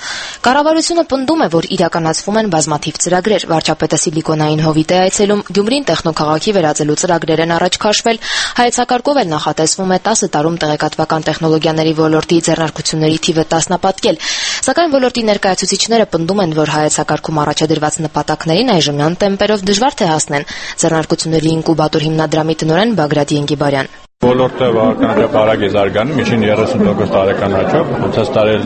N: Կառավարությունը պնդում է, որ իրականացվում են բազմաթիվ ծրագրեր։ Վարչապետը Սիլիկոնային հովիտ է այցելում, Գյումրին տեխնոքաղաքի վերածելու ծրագրեր են առաջ քաշվել, հայեցակարգով էլ նախատեսվում է 10 տարում տեղեկատվական տեխնոլոգիաների ոլորտի ձեռնարկությունների թիվը տասնապատկել։ Սակայն ոլորտի ներկայացուցիչները պնդում են, որ հայեցակարգում առաջադրված նպատակներին այժմյան տեմպերով դժվար թե հասնեն։ Ձեռնարկությունների ինկուբատոր հիմնադրամի տնօրեն Բագրատ Ենգիբարյան.
Q: Ոլորտը բավականաչափ արագ է զարգանում, միջին 30% տարեկան աճով, անցած տարի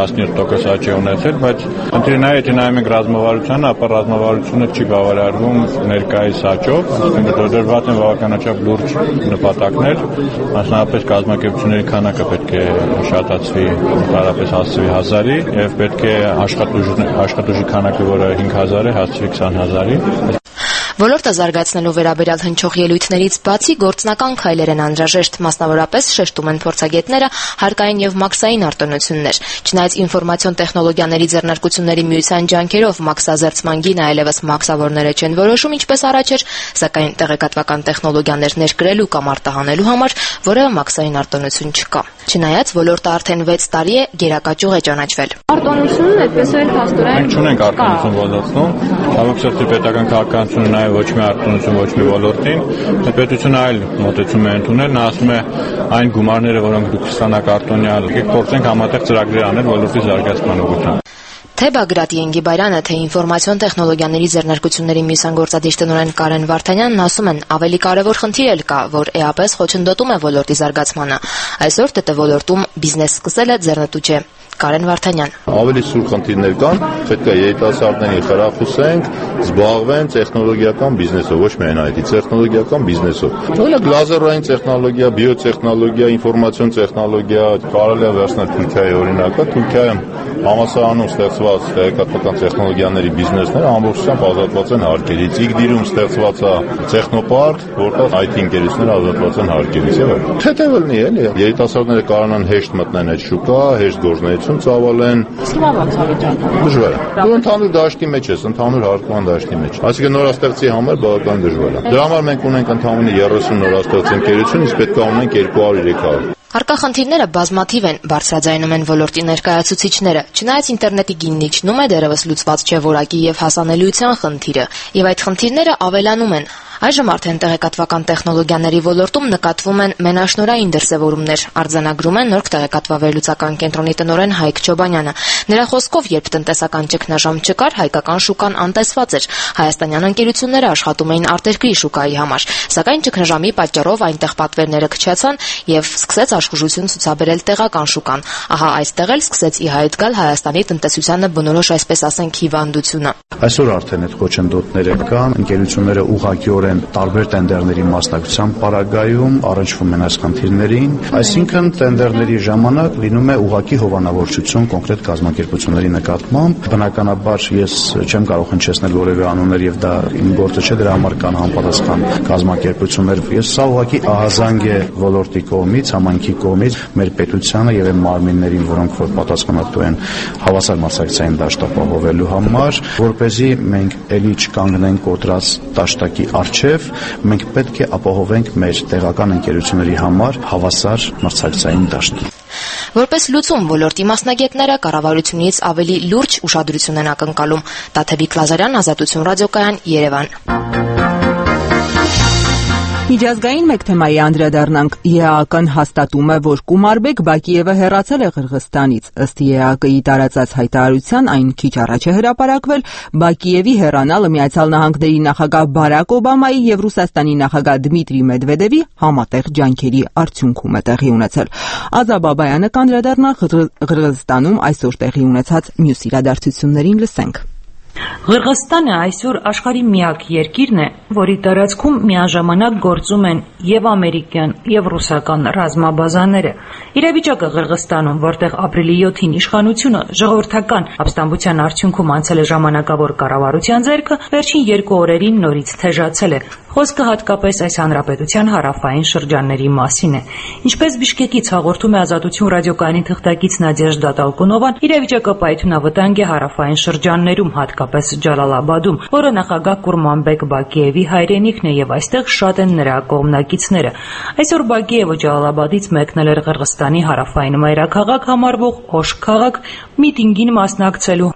Q: 17% աճ է ունեցել, բայց ընտրինա եթե նայում ենք ռազմավարությանը, ապա ռազմավարությունը չի բավարարվում ներկայիս աճով, դրված են բավականաչափ լուրջ նպատակներ, մասնավորապես կազմակերպությունների քանակը պետք է շատացվի, ընդհանրապես հասցվի 1000-ի եւ պետք է աշխատուժի քանակը, որը 5000 է, հասցվի 20000-ի։
N: Ոլորտը զարգացնելու վերաբերյալ հնչող ելույթներից բացի գործնական քայլեր են անհրաժեշտ, մասնավորապես շեշտում են փորձագետները հարկային եւ մաքսային արտոնություններ։ Չնայած ինֆորմացիոն տեխնոլոգիաների ձեռնարկությունների միության ջանքերով մաքսազերծման գինը այլևս մաքսավորները չեն որոշում ինչպես առաջ էր, սակայն տեղեկատվական տեխնոլոգիաներ ներկրելու կամ արտահանելու համար որևէ մաքսային արտոնություն չկա։ Չնայած ոլորտը արդեն 6 տարի է գերակաճյուղ է ճանաչվել։
I: Արտոնությունն այդպես էլ փաստորեն
Q: մենք չունենք արտոնություն ոլորտում, ցավոք սրտի պետական քաղաքականությունը ոչ մի արտոնություն, ոչ մի ոլորտին, պետությունը այլ մոտեցում է ընդունել, նա ասում է այն գումարները, որոնք դուք ստանաք եկեք փորձենք համատեղ ծրագրեր անել ոլորտի զարգացման ուղղությամբ։
N: Թե Բագրատ Ենգիբարյանը, թե ինֆորմացիոն տեխնոլոգիաների ձեռնարկությունների միության գործադիր տնօրեն Կարեն Վարդանյանն ասում են, ավելի կարևոր խնդիր էլ կա, որ էապես խոչընդոտում է ոլորտի զարգացմանը։ Այսօր ՏՏ ոլորտում բիզնես սկսելը ձեռնտու չէ։ Կարեն Վարդանյան.
R: Ավելի սուր խնդիրներ կան, պետք է երիտասարդներին խրախուսենք, զբաղվեն տեխնոլոգիական բիզնեսով, ոչ միայն IT, տեխնոլոգիական բիզնեսով։ Օրինակ լազերային տեխնոլոգիա, բիոտեխնոլոգիա, ինֆորմացիոն տեխնոլոգիա, կարելի է վերցնել Թուրքիայի օրինակը, Թուրքիայում համալսարանում ստեղծված տեղեկատվական տեխնոլոգիաների բիզնեսները ամբողջությամբ ազատված են հարկերից։ Իգդիրում ստեղծված է տեխնոպարկ, որտեղ IT ընկերությունները ազատված են հարկերից եւ այլն։ Թեթևլնի էլի, երիտասարդները կարողանան հեշտ մտնեն այդ շուկա, հեշտ գործունեություն ծավալեն։ Դժվար է։ Դու ընդհանուր դաշտի մեջ ես, ընդհանուր հարկման դաշտի մեջ։ Այսինքն նորաստեղծի համար բավական դժվար է։ Դրա համար մենք ունենք ընդհանուր 30 նորաստեղծ ընկերություն, իսկ պետք է ունենք 200-300։
N: Առկա խնդիրները բազմաթիվ են, բարձրաձայնում են ոլորտի ներկայացուցիչները։ Չնայած ինտերնետի գինն իջնում է, դեռևս լուծված չէ որակի եւ հասանելիության խնդիրը, եւ այդ խնդիրները ավելանում են։ Այժմ արդեն տեղեկատվական տեխնոլոգիաների ոլորտում նկատվում են մենաշնորհային դրսևորումներ, արձանագրում է Նորք տեղեկատվավերլուծական կենտրոնի տնօրեն Հայկ Չոբանյանը։ Նրա խոսքով, երբ տնտեսական ճգնաժամ չկար, հայկական շուկան անտեսված էր։ Հայաստանյան ընկերությունները աշխատում էին արտերկրի շուկայի համար, սակայն ճգնաժամի պատճառով այնտեղ պատվերները քչացան եւ սկսեց աշխուժություն ցուցաբերել տեղական շուկան։ Ահա այստեղ էլ սկսեց ի հայտ գալ Հայաստանի տնտեսությանը բնորոշ, այսպես ասենք, հիվանդությունը։
P: Այսօր արդեն այդ խոչընդոտները կան, ընկերությունները ուղղակիորեն տարբեր տենդերների մասնակցության պարագայում առնչվում են այս խնդիրներին, այսինքն տենդերների ժամանակ լինում է ուղղակի հովանավորչություն կոնկրետ կազմակերպությունների նկատմամբ։ Բնականաբար ես չեմ կարող հնչեցնել որևէ անուններ եւ դա իմ գործը չէ, դրա համար կան համապատասխան կազմակերպություններ։ Ես սա ուղղակի ահազանգ է ոլորտի կողմից, համայնքի կողմից մեր պետությանը եւ այն մարմիններին, որոնք որ պատասխանատու են հավասար մասնակցային դաշտ ապահովելու համար, որպեսզի մենք ելի չկանգնենք կոտրած դաշտակի առջև, մենք պետք է ապահովենք մեր տեղական ընկերությունների համար հավասար մրցակցային դաշտ։
N: Որպես լուծում ոլորտի մասնագետները կառավարությունից ավելի լուրջ ուշադրություն են ակնկալում։ Տաթևիկ Լազարյան, Ազատություն ռադիոկայան, Երևան։
A: Միջազգային մեկ թեմայի անդրադառնանք։ ԵԱԿ-ն հաստատում է, որ Կումարբեկ Բակիևը հեռացել է Ղրղստանից։ Ըստ ԵԱԿ-ի տարածած հայտարարության, այն քիչ առաջ է հրապարակվել, Բակիևի հեռանալը Միացյալ Նահանգների նախագահ Բարակ Օբամայի եւ Ռուսաստանի նախագահ Դմիտրի Մեդվեդևի համատեղ ջանքերի արդյունքում է տեղի ունեցել։ Ազա Բաբայանը կանդրադառնա Ղրղստանում այսօր տեղի ունեցած մյուս իրադարձություններին լսենք։
S: Ղրղստանը այսօր աշխարհի միակ երկիրն է, որի տարածքում միաժամանակ գործում են եւ ամերիկյան եւ ռուսական ռազմաբազաները։ Իրավիճակը Ղրղստանում, որտեղ ապրիլի 7-ին իշխանությունը ժողովրդական ապստամբության արդյունքում անցել է ժամանակավոր կառավարության ձեռքը, վերջին 2 օրերին նորից թեժացել է։ Խոսքը հատկապես այս հանրապետության հարավային շրջանների մասին է։ Ինչպես Բիշկեկից հաղորդում է Ազատություն ռադիոկայանի թղթակից Նադեժդա Տալկոնովան, իրավիճակը պայթյունավտանգ է հարավային շրջաններում, հատկապես Ջալալաբադում, որը նախագահ Կուրմանբեկ Բակիևի հայրենիքն է եւ այստեղ շատ են նրա կողմնակիցները։ Այսօր Բակիևը Ջալալաբադից մեկնել էր Ղրղստանի հարավային մայրաքաղաք համարվող Օշ քաղաք միտինգին մասնակցելու։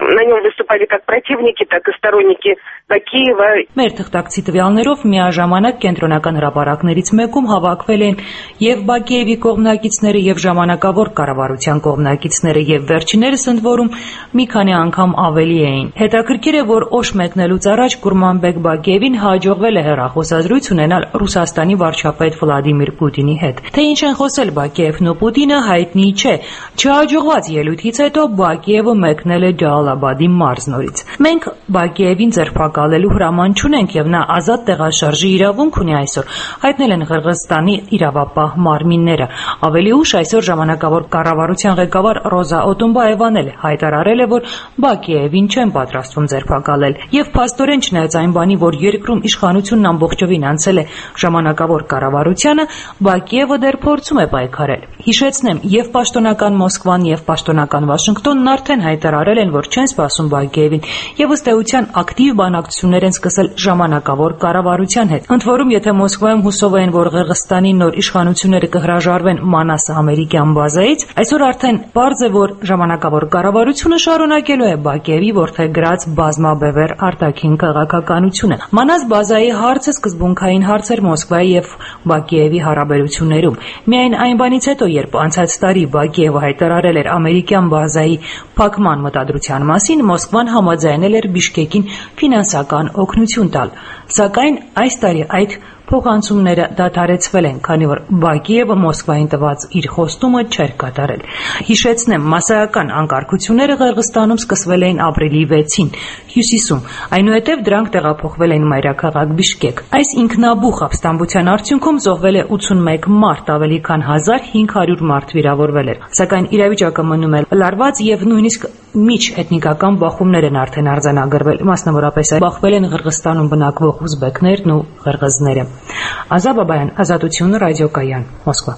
S: Մեր թղթակցի տվյալներով միաժամանակ կենտրոնական հրապարակներից մեկում հավաքվել են եւ Բակիևի կողմնակիցները եւ ժամանակավոր կառավարության կողմնակիցները եւ վերջիներս ընդ որում մի քանի անգամ ավելի էին։ Հետաքրքիր է, որ Օշ մեկնելուց առաջ Կուրմանբեկ Բակիևին հաջողվել է հեռախոսազրույց ունենալ Ռուսաստանի վարչապետ Վլադիմիր Պուտինի հետ։ Թե ինչ են խոսել Բակիևն ու Պուտինը հայտնի չէ։ Չհաջողված ելույթից հետո Բակիևը մեկնել է Ջալալաբադի մարզնորից։ Մենք Բակիևին ձերբակալելու հրաման չունենք եւ նա ազատ տեղաշարժի իրավունք ունի այսօր, հայտնել են Ղրղստանի իրավապահ մարմինները։ Ավելի ուշ այսօր ժամանակավոր կառավարության ղեկավար Ռոզա Օտունբաևան էլ հայտարարել է, որ Բակիևին չեն պատրաստվում ձերբակալել եւ փաստորեն չնայած այն բանի, որ երկրում իշխանությունն ամբողջովին անցել է ժամանակավոր կառավարությանը, Բակիևը դեռ փորձում է պայքարել։ Հիշեցնեմ, եւ պաշտոնական Մոսկվան եւ պաշտոնական Վաշինգտոնն արդեն հայտարարել են, որ չեն սպասում Բակիևին եւ ըստ էության ակտիվ բանակցություններ են սկսել ժամանակավոր կառավարության հետ։ Ընդ որում, եթե Մոսկվայում հուսով են, որ Ղրղստանի նոր իշխանությունները կհրաժարվեն Մանաս ամերիկյան բազայից, այսօր արդեն պարզ է, որ ժամանակավոր կառավարությունը շարունակելու է Բակիևի որդեգրած բազմաբևեռ արտաքին քաղաքականությունը։ Մանաս բազայի հարցը սկզբունքային հարց էր Մոսկվայի եւ Բակիևի հարաբերություններում։ Միայն այն բանից հետո, երբ անցած տարի Բակիևը հայտարարել էր ամերիկյան բազայի փակման մտադրության մասին, Մոսկվան համաձայնել էր Բիշկեկին ֆինանսական օգնություն տալ։ Սակայն այս տարի այդ փոխանցումները դադարեցվել են, քանի որ Բակիևը Մոսկվային տված իր խոստումը չէր կատարել։ Հիշեցնեմ, մասսայական անկարգությունները Ղրղստանում սկսվել էին ապրիլի 6-ին հյուսիսում, այնուհետև դրանք տեղափոխվել են մայրաքաղաք Բիշկեկ։ Այս ինքնաբուխ ապստամբության արդյունքում զոհվել է 81 մարդ, ավելի քան 1500 մարդ վիրավորվել էր։ Սակայն իրավիճակը մնում է լարված եւ նույնիսկ միջ-էթնիկական բախումներ են արդեն արձանագրվել, մասնավորապես բախվել են Ղրղստանում բնակվող ուզբեկներն ու ղրղզները։ Ազա Բաբայան, Ազատություն ռադիոկայան, Մոսկվա։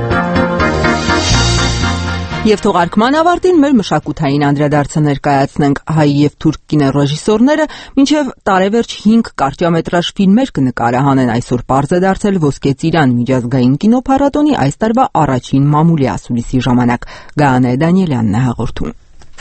A: Եվ թողարկման ավարտին մեր մշակութային անդրադարձը ներկայացնենք։ Հայ եւ թուրք կինոռեժիսորները մինչև տարեվերջ 5 կարճամետրաժ ֆիլմեր կնկարահանեն։ Այսօր պարզ է դարձել Ոսկե ծիրան միջազգային կինոփառատոնի այս տարվա առաջին մամուլի ասուլիսի ժամանակ։ Գայանե Դանիելյանն է հաղորդում։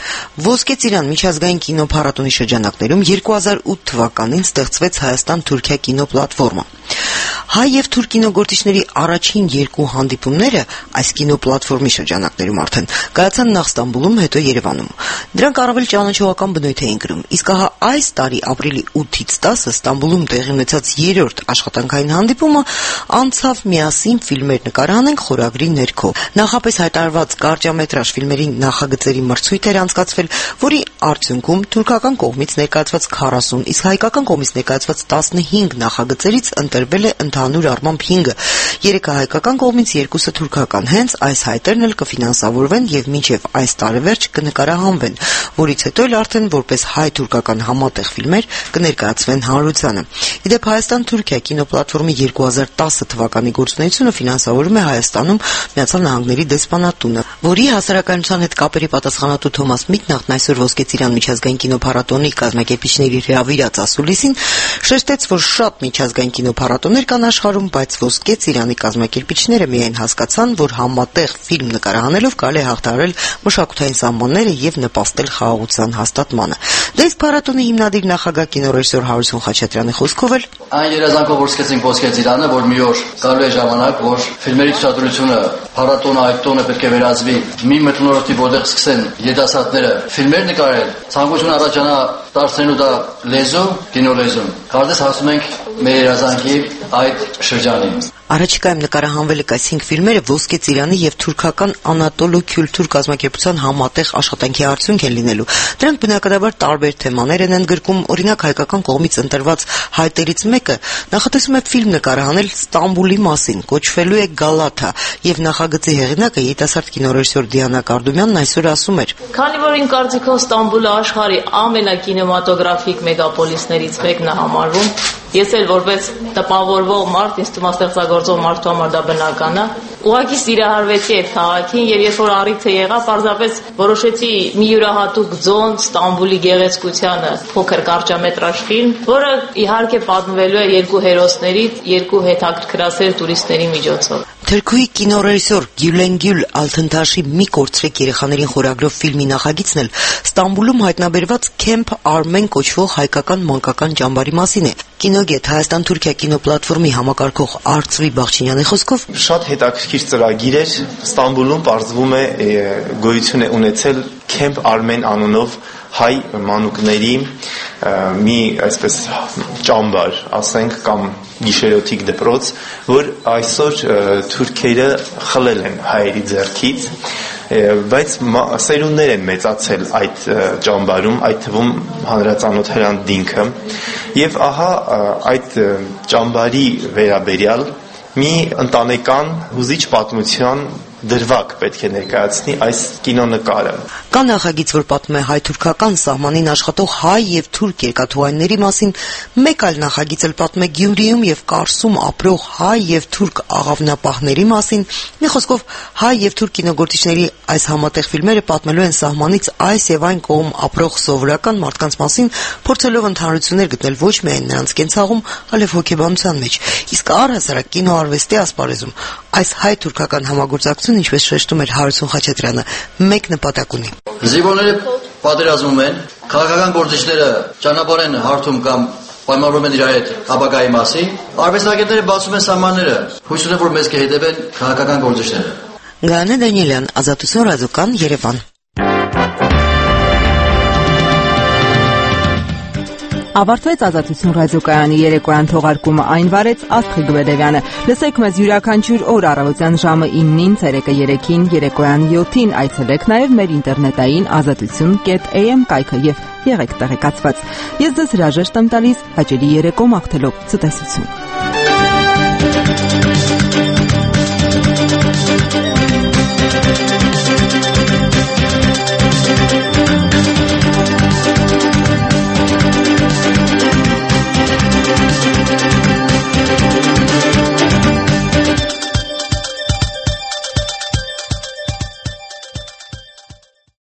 O: Ոսկե ծիրան միջազգային կինոփառատոնի շրջանակներում 2008 թվականին ստեղծվեց Հայաստան-Թուրքիա կինոպլատֆորմա։ Հայ եւ թուրք կինոգործիչների առաջին երկու հանդիպումները այս կինոպլատֆորմի շրջանակներում արդեն կայացան նախ Ստամբուլում, հետո Երևանում։ Դրանք առավել ճանաչողական բնույթ էին կրում։ Իսկ ահա այս տարի ապրիլի 8-ից 10-ը Ստամբուլում տեղի ունեցած 3-րդ աշխատանքային հանդիպումը անցավ միասին ֆիլմեր նկարահանենք խորագրի ներքո։ Նախապես հայտարարված կարճամետրաժ ֆիլմերի նախագծերի մրցույթ էր անցկացվել, որի արդյունքում թուրքական կողմից ներկայացված 40, իսկ հայկական կողմից ներկայացված 15 նախագծերից ընտրվել է ընդհանուր առմամբ 5-ը, 3-ը հայկական կողմից, 2-ը թուրքական։ Հենց այս հայտերն էլ կֆինանսավորվեն եւ մինչեւ այս տարեվերջ կնկարահանվեն, որից հետո էլ արդեն որպես հայ-թուրքական համատեղ ֆիլմեր կներկայացվեն հանրությանը։ Իդեպ Հայաստան-Թուրքիա կինոպլատֆորմի 2010 թվականի գործունեությունը ֆինանսավորում է Հայաստանում Միացյալ Նահանգների դեսպանատունը, որի հասարակայնության հետ կապերի պատասխանատու Թոմաս Միտնախտն այսօր Ոսկե ծիրան միջազգային կինոփառատոնի կազմակերպիչների հրավիրած ասուլիսին շեշտեց, որ շատ միջազգային կինոփառատոներ կան աշխարհում, բայց Ոսկե ծիրանի կազմակերպիչները միայն հասկացան, որ համատեղ ֆիլմ նկարահանելով կարելի է հաղթահարել մշակութային սահմանները եւ նպաստել խաղաղության հաստատմանը։ Դե իսկ փառատոնի հիմնադիր նախագահ կինոռեժիսոր Հարություն Խաչատրյանի խոսքով էլ
T: այն երազանքով որ սկսեցինք Ոսկե ծիրանը, որ մի օր գալու է ժամանակ, որ ֆիլմերի ցուցադրությունը փառատոնը այդ տոնը պետք է վերածվի մի մթնոլորտի, որտեղ սկսեն երիտասարդները ֆիլմեր նկարել, ցանկություն առաջանա դարձնելու դա լեզու, կինոլեզու։ Կարծես հասնում ենք մեր երազանքի այդ շրջանին։
O: Առաջիկայում նկարահանվելիք այս 5 ֆիլմերը Ոսկե ծիրանի եւ թուրքական Անատոլու Քյուլտուր կազմակերպության համատեղ աշխատանքի արդյունք են լինելու։ Դրանք բնականաբար տարբեր թեմաներ են ընդգրկում, օրինակ հայկական կողմից ընտրված հայտերից մեկը նախատեսում է ֆիլմ նկարահանել Ստամբուլի մասին, կոչվելու է Գալաթա, եւ նախագծի հեղինակը երիտասարդ կինոռեժիսոր Դիանա Կարդումյանն այսօր ասում էր.
U: Քանի որ իմ կարծիքով Ստամբուլը աշխարհի ամենակինեմատոգրաֆիկ մեգապոլիսներից մեկն է համարվում,
B: Ես էլ որպես տպավորվող մարդ, ինձ թվում է ստեղծագործող մարդու համար դա բնական է։ Ուղղակի սիրահարվեցի այդ քաղաքին եւ ես որ առիթը եղա, պարզապես որոշեցի մի յուրահատուկ ձոն Ստամբուլի գեղեցկությանը փոքր կարճամետրաժ ֆիլմ, որը իհարկե պատմվելու է երկու հերոսներից, երկու հետաքրքրասեր տուրիստների միջոցով։
O: Թրքուի կինոռեժիսոր Գյուլեն Գյուլ Ալթընթաշի «Մի կորցրեք երեխաներին» խորագրով ֆիլմի նախագիծն էլ Ստամբուլում հայտնաբերված Camp Armen կոչվող հայկական մանկական ճամբարի մասին է։ Կինոգետ Հայաստան-Թուրքիա կինոպլատֆորմի համակարգող Արծվի Բախչինյանի խոսքով
U: շատ հետաքրքիր ծրագիր էր։ Ստամբուլում պարզվում է գոյություն է ունեցել Camp Armen անունով հայ մանուկների մի այսպես ճամբար, ասենք, կամ գիշերօթիկ դպրոց, որ այսօր թուրքերը խլել են հայերի ձեռքից, բայց սերունդներ են մեծացել այդ ճամբարում, այդ թվում հանրածանոթ Հրանտ Դինքը, եւ ահա այդ ճամբարի վերաբերյալ մի ընտանեկան հուզիչ պատմության դրվագ պետք է ներկայացնի այս կինոնկարը։
O: Կա նախագիծ, որ պատմում է հայ-թուրքական սահմանին աշխատող հայ եւ թուրք երկաթուղայինների մասին, մեկ այլ նախագիծ էլ պատմում է Գյումրիում եւ Կարսում ապրող հայ եւ թուրք աղավնապահների մասին։ Մի խոսքով, հայ եւ թուրք կինոգործիչների այս համատեղ ֆիլմերը պատմելու են սահմանից այս եւ այն կողմ ապրող սովորական մարդկանց մասին, փորձելով ընդհանրություններ գտնել ոչ միայն նրանց կենցաղում, այլև հոգեբանության մեջ։ Իսկ առհասարակ կինոարվեստի ասպարեզում այս հայ-թուրքական համագործակցությունը, ինչպես շեշտում էր Հարություն Խաչատրյանը, մեկ նպատակ ունի։
T: Զինվորները պատերազմում են, քաղաքական գործիչները ճանապարհ են հարթում կամ պայմանավորում են իրար հետ ապագայի մասին, արվեստագետները բացում են սահմանները, հույս ունեն, որ մեզ կհետևեն քաղաքական գործիչները։
O: Գայանե Դանիելյան, Ազատություն ռադիոկան, Երևան։
A: Ավարտվեց Ազատություն ռադիոկայանի երեկոյան թողարկումը, այն վարեց Աստղիկ Բեդևյանը։ Լսեք մեզ յուրաքանչյուր օր առավոտյան ժամը 9-ին, ցերեկը 3-ին, երեկոյան 7-ին, այցելեք նաև մեր ինտերնետային azatutun.am կայքը եւ եղեք տեղեկացված։ Ես ձեզ հրաժեշտ եմ տալիս հաճելի երեկո մաղթելով ցտեսություն։